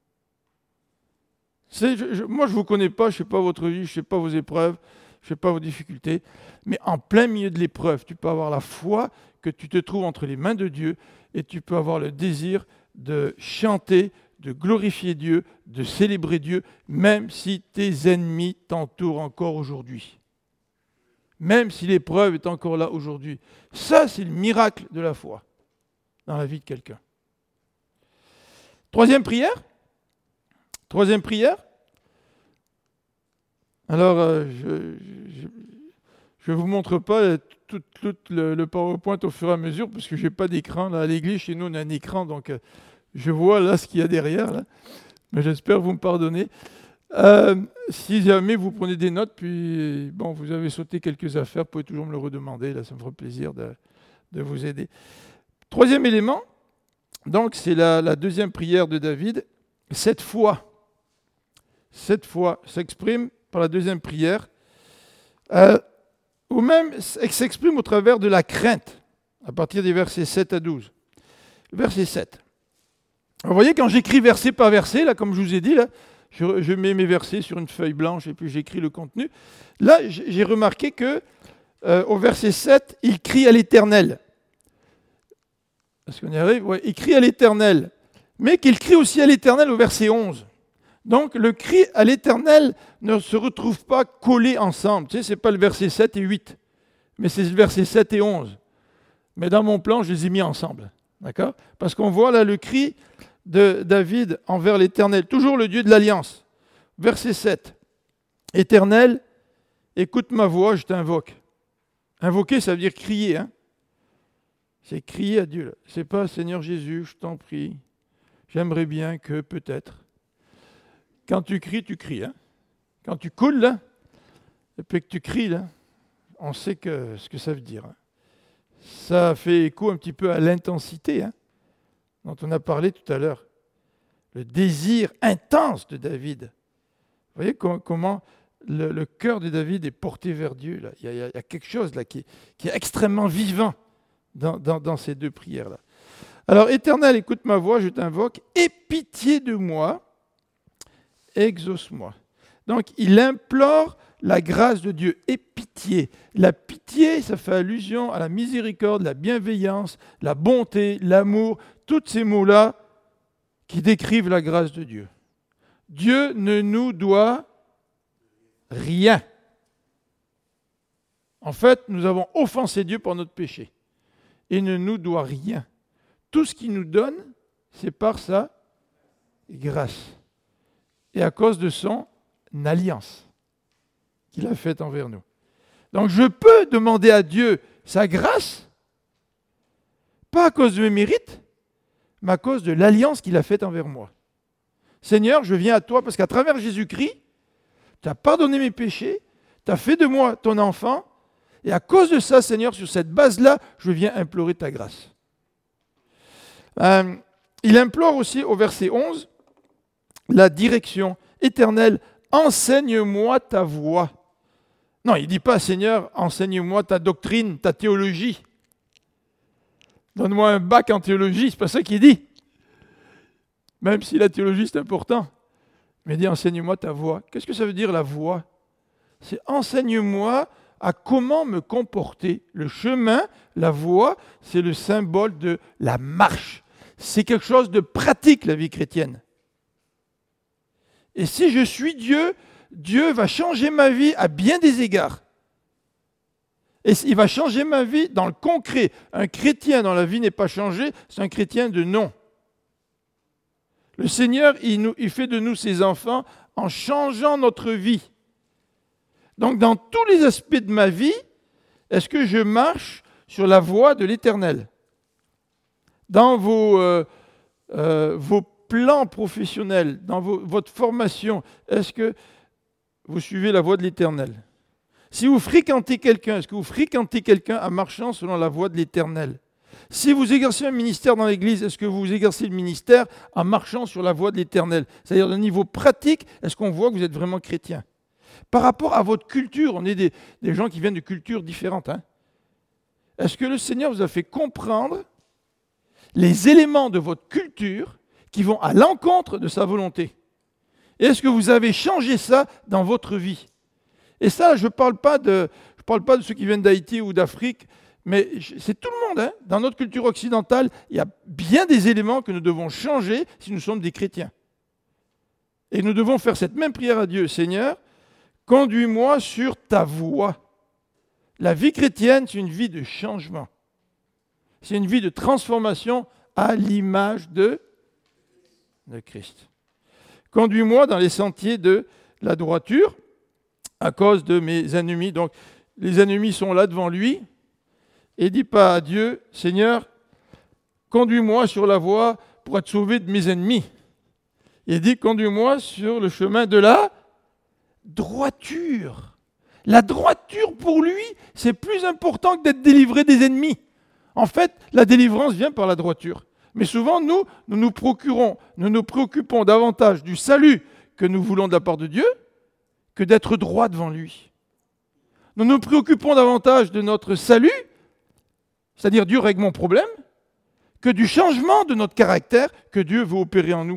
Moi, je ne vous connais pas, je ne sais pas votre vie, je ne sais pas vos épreuves, je ne sais pas vos difficultés, mais en plein milieu de l'épreuve, tu peux avoir la foi que tu te trouves entre les mains de Dieu et tu peux avoir le désir de chanter, de glorifier Dieu, de célébrer Dieu, même si tes ennemis t'entourent encore aujourd'hui. Même si l'épreuve est encore là aujourd'hui. Ça, c'est le miracle de la foi dans la vie de quelqu'un. Troisième prière. Alors, je ne vous montre pas tout le PowerPoint au fur et à mesure, parce que je n'ai pas d'écran. Là, à l'église, chez nous, on a un écran, donc je vois là ce qu'il y a derrière. Là. Mais j'espère vous me pardonner. Si jamais vous prenez des notes, puis bon, vous avez sauté quelques affaires, vous pouvez toujours me le redemander. Là, ça me ferait plaisir de vous aider. Troisième élément, donc, c'est la deuxième prière de David. Cette foi s'exprime par la deuxième prière, ou même s'exprime au travers de la crainte, à partir des versets 7 à 12. Verset 7. Vous voyez, quand j'écris verset par verset, là, comme je vous ai dit, là, je mets mes versets sur une feuille blanche et puis j'écris le contenu. Là, j'ai remarqué que au verset 7, il crie à l'Éternel. Est-ce qu'on y arrive? Ouais, il crie à l'Éternel, mais qu'il crie aussi à l'Éternel au verset 11. Donc, le cri à l'Éternel ne se retrouve pas collés ensemble. Tu sais, ce n'est pas le verset 7 et 8, mais c'est le verset 7 et 11. Mais dans mon plan, je les ai mis ensemble. D'accord? Parce qu'on voit là le cri de David envers l'Éternel, toujours le Dieu de l'Alliance. Verset 7. Éternel, écoute ma voix, je t'invoque. Invoquer, ça veut dire crier. Hein? C'est crier à Dieu. Ce n'est pas Seigneur Jésus, je t'en prie. J'aimerais bien que peut-être. Quand tu cries. Hein? Quand tu coules, là, et puis que tu cries, là, on sait ce que ça veut dire. Hein? Ça fait écho un petit peu à l'intensité, hein, dont on a parlé tout à l'heure. Le désir intense de David. Vous voyez comment le cœur de David est porté vers Dieu. Là. Il y a quelque chose là qui est extrêmement vivant dans ces deux prières-là. Alors, Éternel, écoute ma voix, je t'invoque, aie pitié de moi, exauce-moi. Donc, il implore la grâce de Dieu, aie pitié. La pitié, ça fait allusion à la miséricorde, la bienveillance, la bonté, l'amour, tous ces mots-là qui décrivent la grâce de Dieu. Dieu ne nous doit rien. En fait, nous avons offensé Dieu par notre péché. Il ne nous doit rien. Tout ce qu'il nous donne, c'est par sa grâce. Et à cause de son alliance qu'il a faite envers nous. Donc je peux demander à Dieu sa grâce, pas à cause de mes mérites, mais à cause de l'alliance qu'il a faite envers moi. Seigneur, je viens à toi parce qu'à travers Jésus-Christ, tu as pardonné mes péchés, tu as fait de moi ton enfant, et à cause de ça, Seigneur, sur cette base-là, je viens implorer ta grâce. Il implore aussi au verset 11 la direction. Éternel, enseigne-moi ta voie. Non, il ne dit pas, Seigneur, enseigne-moi ta doctrine, ta théologie. Donne-moi un bac en théologie, c'est pas ça qu'il dit. Même si la théologie, c'est important. Mais il dit, enseigne-moi ta voie. Qu'est-ce que ça veut dire, la voie? C'est enseigne-moi à comment me comporter. Le chemin, la voie, c'est le symbole de la marche. C'est quelque chose de pratique, la vie chrétienne. Et si je suis Dieu, Dieu va changer ma vie à bien des égards. Et il va changer ma vie dans le concret. Un chrétien dont la vie n'est pas changée, c'est un chrétien de non. Le Seigneur, il fait de nous ses enfants en changeant notre vie. Donc, dans tous les aspects de ma vie, est-ce que je marche sur la voie de l'Éternel? Dans vos plans professionnels, dans votre formation, est-ce que vous suivez la voie de l'Éternel? Si vous fréquentez quelqu'un, est-ce que vous fréquentez quelqu'un en marchant selon la voie de l'Éternel? Si vous exercez un ministère dans l'Église, est-ce que vous exercez le ministère en marchant sur la voie de l'Éternel? C'est-à-dire, au niveau pratique, est-ce qu'on voit que vous êtes vraiment chrétien? Par rapport à votre culture, on est des gens qui viennent de cultures différentes. Est-ce que le Seigneur vous a fait comprendre les éléments de votre culture qui vont à l'encontre de sa volonté? Et est-ce que vous avez changé ça dans votre vie? Et ça, je ne parle pas de ceux qui viennent d'Haïti ou d'Afrique, mais c'est tout le monde. Dans notre culture occidentale, il y a bien des éléments que nous devons changer si nous sommes des chrétiens. Et nous devons faire cette même prière à Dieu. Seigneur, conduis-moi sur ta voie. La vie chrétienne, c'est une vie de changement. C'est une vie de transformation à l'image de Christ. Conduis-moi dans les sentiers de la droiture à cause de mes ennemis. Donc, les ennemis sont là devant lui. Et dit pas à Dieu, Seigneur, conduis-moi sur la voie pour être sauvé de mes ennemis. Il dit, conduis-moi sur le chemin de la droiture. La droiture, pour lui, c'est plus important que d'être délivré des ennemis. En fait, la délivrance vient par la droiture. Mais souvent, nous nous préoccupons davantage du salut que nous voulons de la part de Dieu que d'être droit devant lui. Nous nous préoccupons davantage de notre salut, c'est-à-dire Dieu règle mon problème, que du changement de notre caractère que Dieu veut opérer en nous.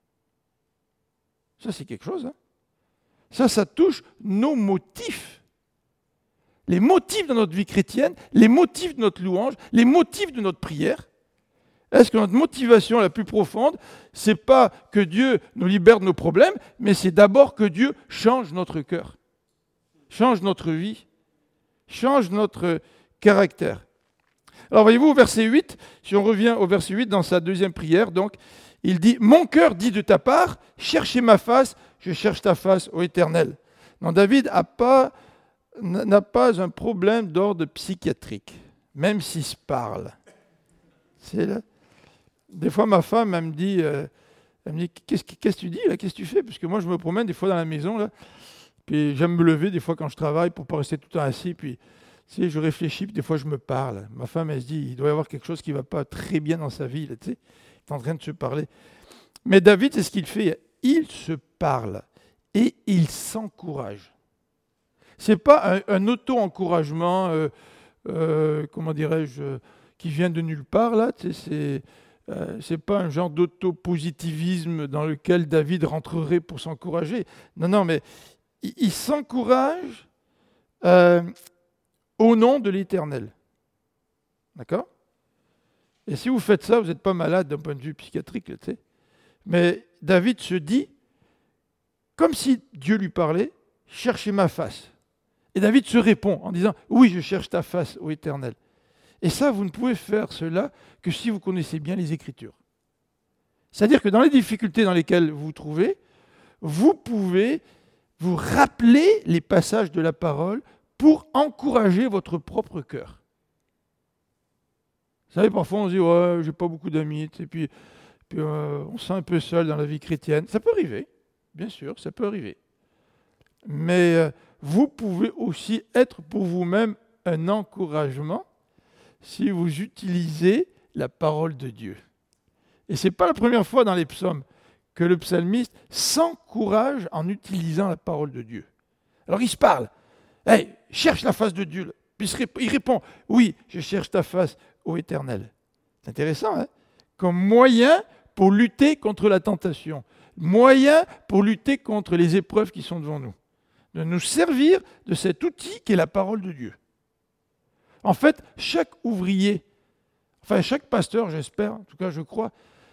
Ça, c'est quelque chose. Ça touche nos motifs. Les motifs de notre vie chrétienne, les motifs de notre louange, les motifs de notre prière. Est-ce que notre motivation la plus profonde, c'est pas que Dieu nous libère de nos problèmes, mais c'est d'abord que Dieu change notre cœur, change notre vie, change notre caractère. Alors voyez-vous au verset 8, si on revient au verset 8 dans sa deuxième prière, donc, il dit « Mon cœur dit de ta part, cherchez ma face, je cherche ta face, ô Éternel. » Non, David n'a pas un problème d'ordre psychiatrique, même s'il se parle. C'est là. Des fois, ma femme, elle me dit qu'est-ce que tu dis là, qu'est-ce que tu fais? Parce que moi, je me promène des fois dans la maison, là, puis j'aime me lever des fois quand je travaille pour ne pas rester tout le temps assis, puis tu sais, je réfléchis, puis des fois, je me parle. Ma femme, elle se dit, il doit y avoir quelque chose qui ne va pas très bien dans sa vie, là, tu sais, il est en train de se parler. Mais David, c'est ce qu'il fait, il se parle et il s'encourage. Ce n'est pas un auto-encouragement, comment dirais-je, qui vient de nulle part, là, tu sais, c'est pas un genre d'autopositivisme dans lequel David rentrerait pour s'encourager. Non, mais il s'encourage au nom de l'Éternel. D'accord? Et si vous faites ça, vous n'êtes pas malade d'un point de vue psychiatrique, tu sais. Mais David se dit, comme si Dieu lui parlait, cherchez ma face. Et David se répond en disant, oui, je cherche ta face, ô Éternel. Et ça, vous ne pouvez faire cela que si vous connaissez bien les Écritures. C'est-à-dire que dans les difficultés dans lesquelles vous vous trouvez, vous pouvez vous rappeler les passages de la parole pour encourager votre propre cœur. Vous savez, parfois on se dit « ouais, j'ai pas beaucoup d'amis », et puis on se sent un peu seul dans la vie chrétienne. Ça peut arriver, bien sûr, ça peut arriver. Mais vous pouvez aussi être pour vous-même un encouragement si vous utilisez la parole de Dieu. Et ce n'est pas la première fois dans les psaumes que le psalmiste s'encourage en utilisant la parole de Dieu. Alors il se parle. Hey, cherche la face de Dieu. Là. Puis il répond, oui, je cherche ta face, ô Éternel. C'est intéressant, hein? Comme moyen pour lutter contre la tentation, moyen pour lutter contre les épreuves qui sont devant nous, de nous servir de cet outil qui est la parole de Dieu. En fait, chaque ouvrier, enfin chaque pasteur, j'espère, en tout cas je crois,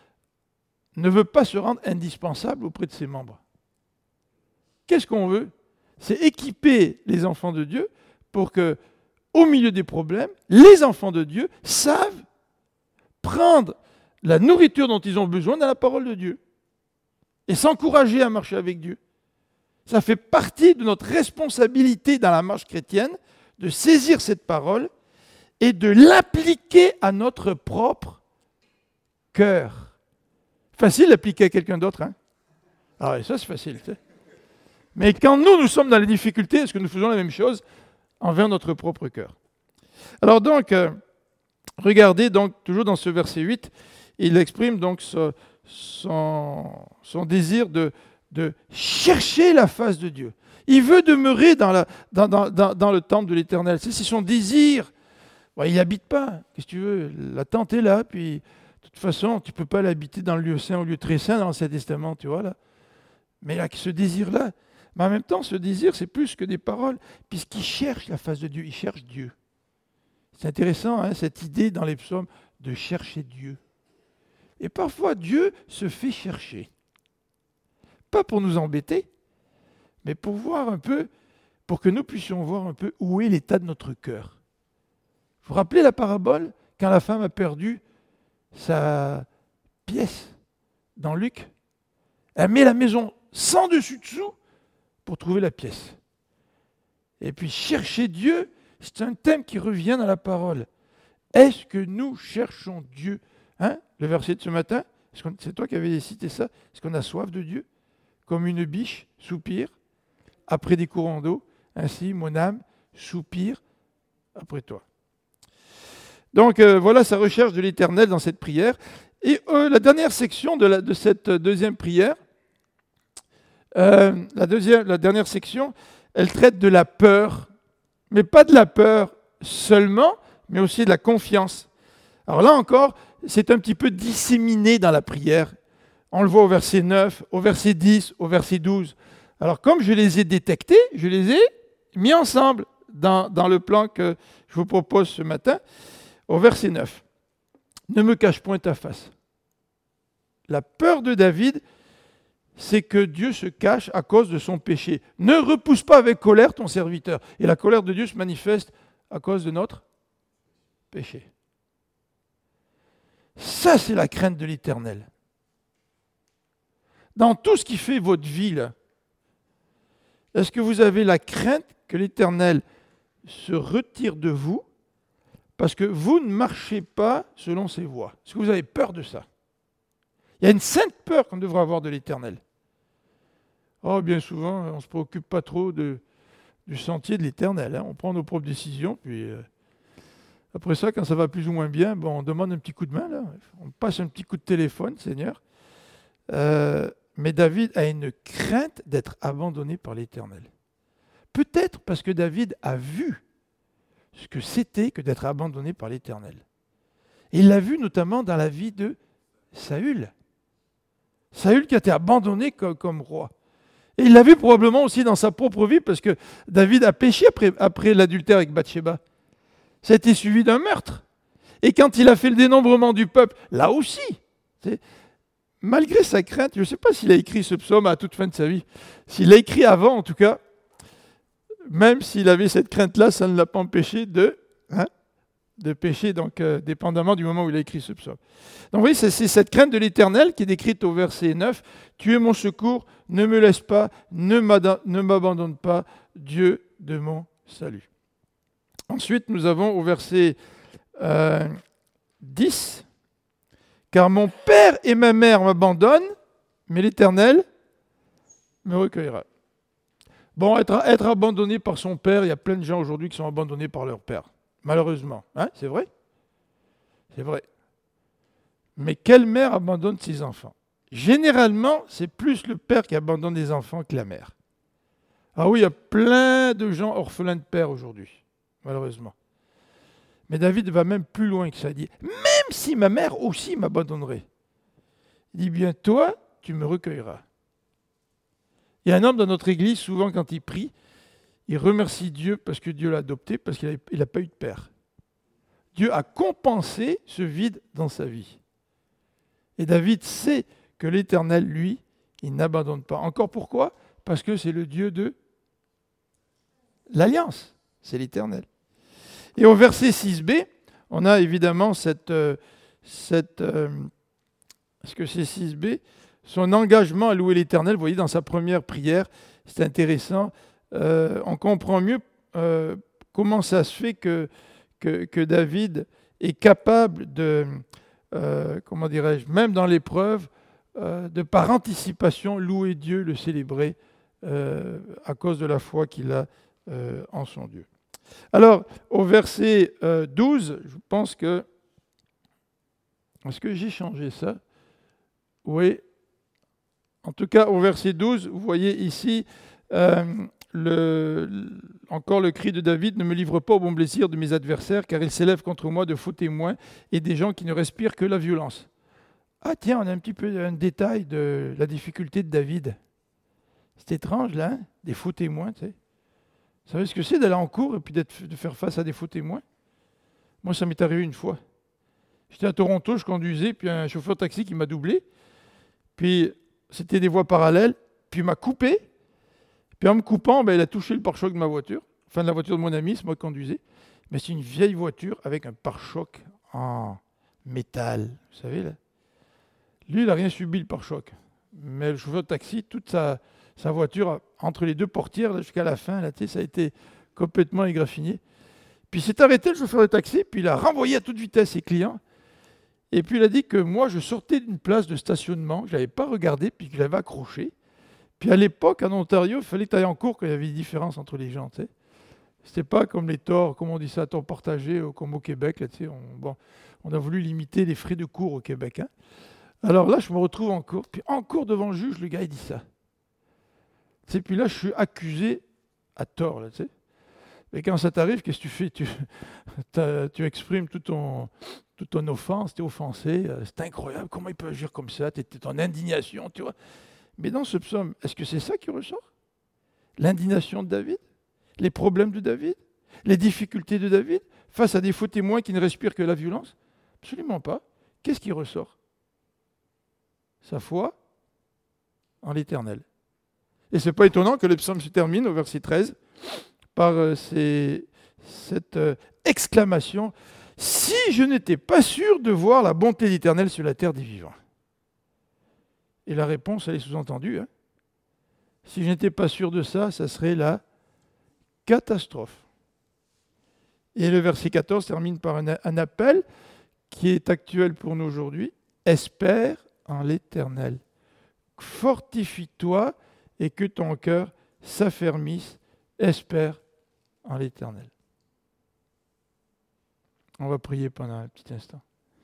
ne veut pas se rendre indispensable auprès de ses membres. Qu'est-ce qu'on veut? C'est équiper les enfants de Dieu pour que, au milieu des problèmes, les enfants de Dieu savent prendre la nourriture dont ils ont besoin dans la parole de Dieu et s'encourager à marcher avec Dieu. Ça fait partie de notre responsabilité dans la marche chrétienne de saisir cette parole et de l'appliquer à notre propre cœur. Facile d'appliquer à quelqu'un d'autre, hein? Ah ouais, ça c'est facile. Tu sais. Mais quand nous sommes dans les difficultés, est-ce que nous faisons la même chose envers notre propre cœur? Alors donc, regardez donc toujours dans ce verset 8, il exprime donc son désir de chercher la face de Dieu. Il veut demeurer dans le temple de l'Éternel. C'est son désir. Bon, il n'y habite pas. Qu'est-ce que tu veux? La tente est là, puis de toute façon, tu ne peux pas l'habiter dans le lieu saint ou le lieu très saint dans l'Ancien Testament, tu vois là. Mais il a ce désir-là. Mais en même temps, ce désir, c'est plus que des paroles, puisqu'il cherche la face de Dieu, il cherche Dieu. C'est intéressant, hein, cette idée dans les psaumes de chercher Dieu. Et parfois, Dieu se fait chercher. Pas pour nous embêter, mais pour voir un peu, pour que nous puissions voir un peu où est l'état de notre cœur. Vous vous rappelez la parabole, quand la femme a perdu sa pièce dans Luc? Elle met la maison sans dessus-dessous pour trouver la pièce. Et puis chercher Dieu, c'est un thème qui revient dans la parole. Est-ce que nous cherchons Dieu? Hein? Le verset de ce matin, c'est toi qui avais cité ça. Est-ce qu'on a soif de Dieu? Comme une biche soupire après des courants d'eau, ainsi mon âme soupire après toi. Donc voilà sa recherche de l'Éternel dans cette prière. Et la dernière section de cette deuxième prière, la dernière section, elle traite de la peur, mais pas de la peur seulement, mais aussi de la confiance. Alors là encore, c'est un petit peu disséminé dans la prière. On le voit au verset 9, au verset 10, au verset 12. Alors comme je les ai détectés, je les ai mis ensemble dans le plan que je vous propose ce matin. Au verset 9, ne me cache point ta face. La peur de David, c'est que Dieu se cache à cause de son péché. Ne repousse pas avec colère ton serviteur. Et la colère de Dieu se manifeste à cause de notre péché. Ça, c'est la crainte de l'Éternel. Dans tout ce qui fait votre vie, là, est-ce que vous avez la crainte que l'Éternel se retire de vous parce que vous ne marchez pas selon ses voies? Est-ce que vous avez peur de ça? Il y a une sainte peur qu'on devrait avoir de l'Éternel. Oh, bien souvent, on ne se préoccupe pas trop du sentier de l'Éternel. Hein. On prend nos propres décisions, puis après ça, quand ça va plus ou moins bien, bon, on demande un petit coup de main. Là. On passe un petit coup de téléphone, Seigneur. Mais David a une crainte d'être abandonné par l'Éternel. Peut-être parce que David a vu ce que c'était que d'être abandonné par l'Éternel. Et il l'a vu notamment dans la vie de Saül. Saül qui a été abandonné comme roi. Et il l'a vu probablement aussi dans sa propre vie parce que David a péché après l'adultère avec Bathsheba. Ça a été suivi d'un meurtre. Et quand il a fait le dénombrement du peuple, là aussi, malgré sa crainte, je ne sais pas s'il a écrit ce psaume à toute fin de sa vie. S'il l'a écrit avant, en tout cas, même s'il avait cette crainte-là, ça ne l'a pas empêché de pécher, donc dépendamment du moment où il a écrit ce psaume. Donc oui, c'est cette crainte de l'Éternel qui est décrite au verset 9. « Tu es mon secours, ne me laisse pas, ne m'abandonne pas, Dieu de mon salut. » Ensuite, nous avons au verset 10. « Car mon père et ma mère m'abandonnent, mais l'Éternel me recueillera. » Bon, être abandonné par son père, il y a plein de gens aujourd'hui qui sont abandonnés par leur père. Malheureusement. Hein, c'est vrai? C'est vrai. Mais quelle mère abandonne ses enfants? Généralement, c'est plus le père qui abandonne les enfants que la mère. Ah oui, il y a plein de gens orphelins de père aujourd'hui, malheureusement. Mais David va même plus loin que ça. Il dit, même si ma mère aussi m'abandonnerait, il dit bien, toi, tu me recueilleras. Il y a un homme dans notre église, souvent quand il prie, il remercie Dieu parce que Dieu l'a adopté, parce qu'il n'a pas eu de père. Dieu a compensé ce vide dans sa vie. Et David sait que l'Éternel, lui, il n'abandonne pas. Encore pourquoi ? Parce que c'est le Dieu de l'Alliance. C'est l'Éternel. Et au verset 6b, on a évidemment est-ce que c'est 6b, son engagement à louer l'Éternel. Vous voyez, dans sa première prière, c'est intéressant. On comprend mieux comment ça se fait que David est capable de, comment dirais-je, même dans l'épreuve, de par anticipation, louer Dieu, le célébrer, à cause de la foi qu'il a en son Dieu. Alors, au verset 12, je pense que... Est-ce que j'ai changé ça ? Oui. En tout cas, au verset 12, vous voyez ici, encore le cri de David, « Ne me livre pas au bon plaisir de mes adversaires, car ils s'élèvent contre moi de faux témoins et des gens qui ne respirent que la violence. » Ah tiens, on a un petit peu un détail de la difficulté de David. C'est étrange, là, hein, des faux témoins, tu sais. Vous savez ce que c'est d'aller en cours et puis de faire face à des faux témoins ? Moi, ça m'est arrivé une fois. J'étais à Toronto, je conduisais, puis un chauffeur taxi qui m'a doublé. Puis, c'était des voies parallèles, puis il m'a coupé. Puis en me coupant, il a touché le pare-choc de ma voiture. Enfin, de la voiture de mon ami, c'est moi qui conduisais. Mais c'est une vieille voiture avec un pare-choc en métal, vous savez, là. Lui, il n'a rien subi, le pare-choc. Mais le chauffeur de taxi, toute sa voiture, entre les deux portières, là, jusqu'à la fin, là, ça a été complètement égraffiné. Puis il s'est arrêté, le chauffeur de taxi, puis il a renvoyé à toute vitesse ses clients. Et puis il a dit que moi, je sortais d'une place de stationnement, que je n'avais pas regardé, puis que je l'avais accroché. Puis à l'époque, en Ontario, il fallait que tu ailles en cours quand il y avait des différences entre les gens. Ce n'était pas comme les torts, comme on dit ça, torts partagés, comme au Québec. Là, on a voulu limiter les frais de cours au Québec. Hein. Alors là, je me retrouve en cours. Puis en cours devant le juge, le gars, il dit ça. Puis là, je suis accusé à tort. Là, et quand ça t'arrive, qu'est-ce que tu fais ? Tu exprimes toute ton offense, tu es offensé. C'est incroyable, comment il peut agir comme ça ? Ton indignation, tu vois. Mais dans ce psaume, est-ce que c'est ça qui ressort ? L'indignation de David ? Les problèmes de David ? Les difficultés de David ? Face à des faux témoins qui ne respirent que la violence ? Absolument pas. Qu'est-ce qui ressort ? Sa foi en l'Éternel. Et ce n'est pas étonnant que le psaume se termine au verset 13 par cette exclamation « Si je n'étais pas sûr de voir la bonté de l'Éternel sur la terre des vivants ». Et la réponse, elle est sous-entendue. Hein. Si je n'étais pas sûr de ça, ça serait la catastrophe. Et le verset 14 termine par un appel qui est actuel pour nous aujourd'hui. Espère en l'Éternel. Fortifie-toi et que ton cœur s'affermisse. Espère en l'Éternel. On va prier pendant un petit instant.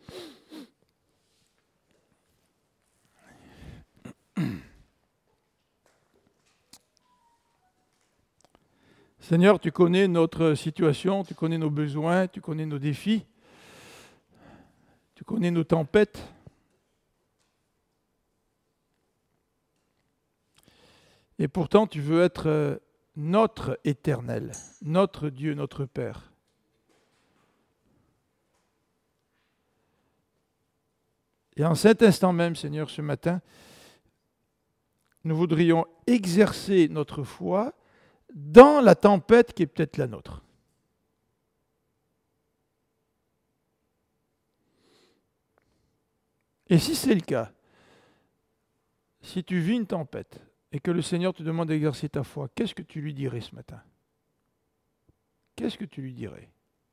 Seigneur, tu connais notre situation, tu connais nos besoins, tu connais nos défis, tu connais nos tempêtes. Et pourtant, tu veux être notre Éternel, notre Dieu, notre Père. Et en cet instant même, Seigneur, ce matin, nous voudrions exercer notre foi dans la tempête qui est peut-être la nôtre. Et si c'est le cas, si tu vis une tempête et que le Seigneur te demande d'exercer ta foi, qu'est-ce que tu lui dirais ce matin ? Qu'est-ce que tu lui dirais ?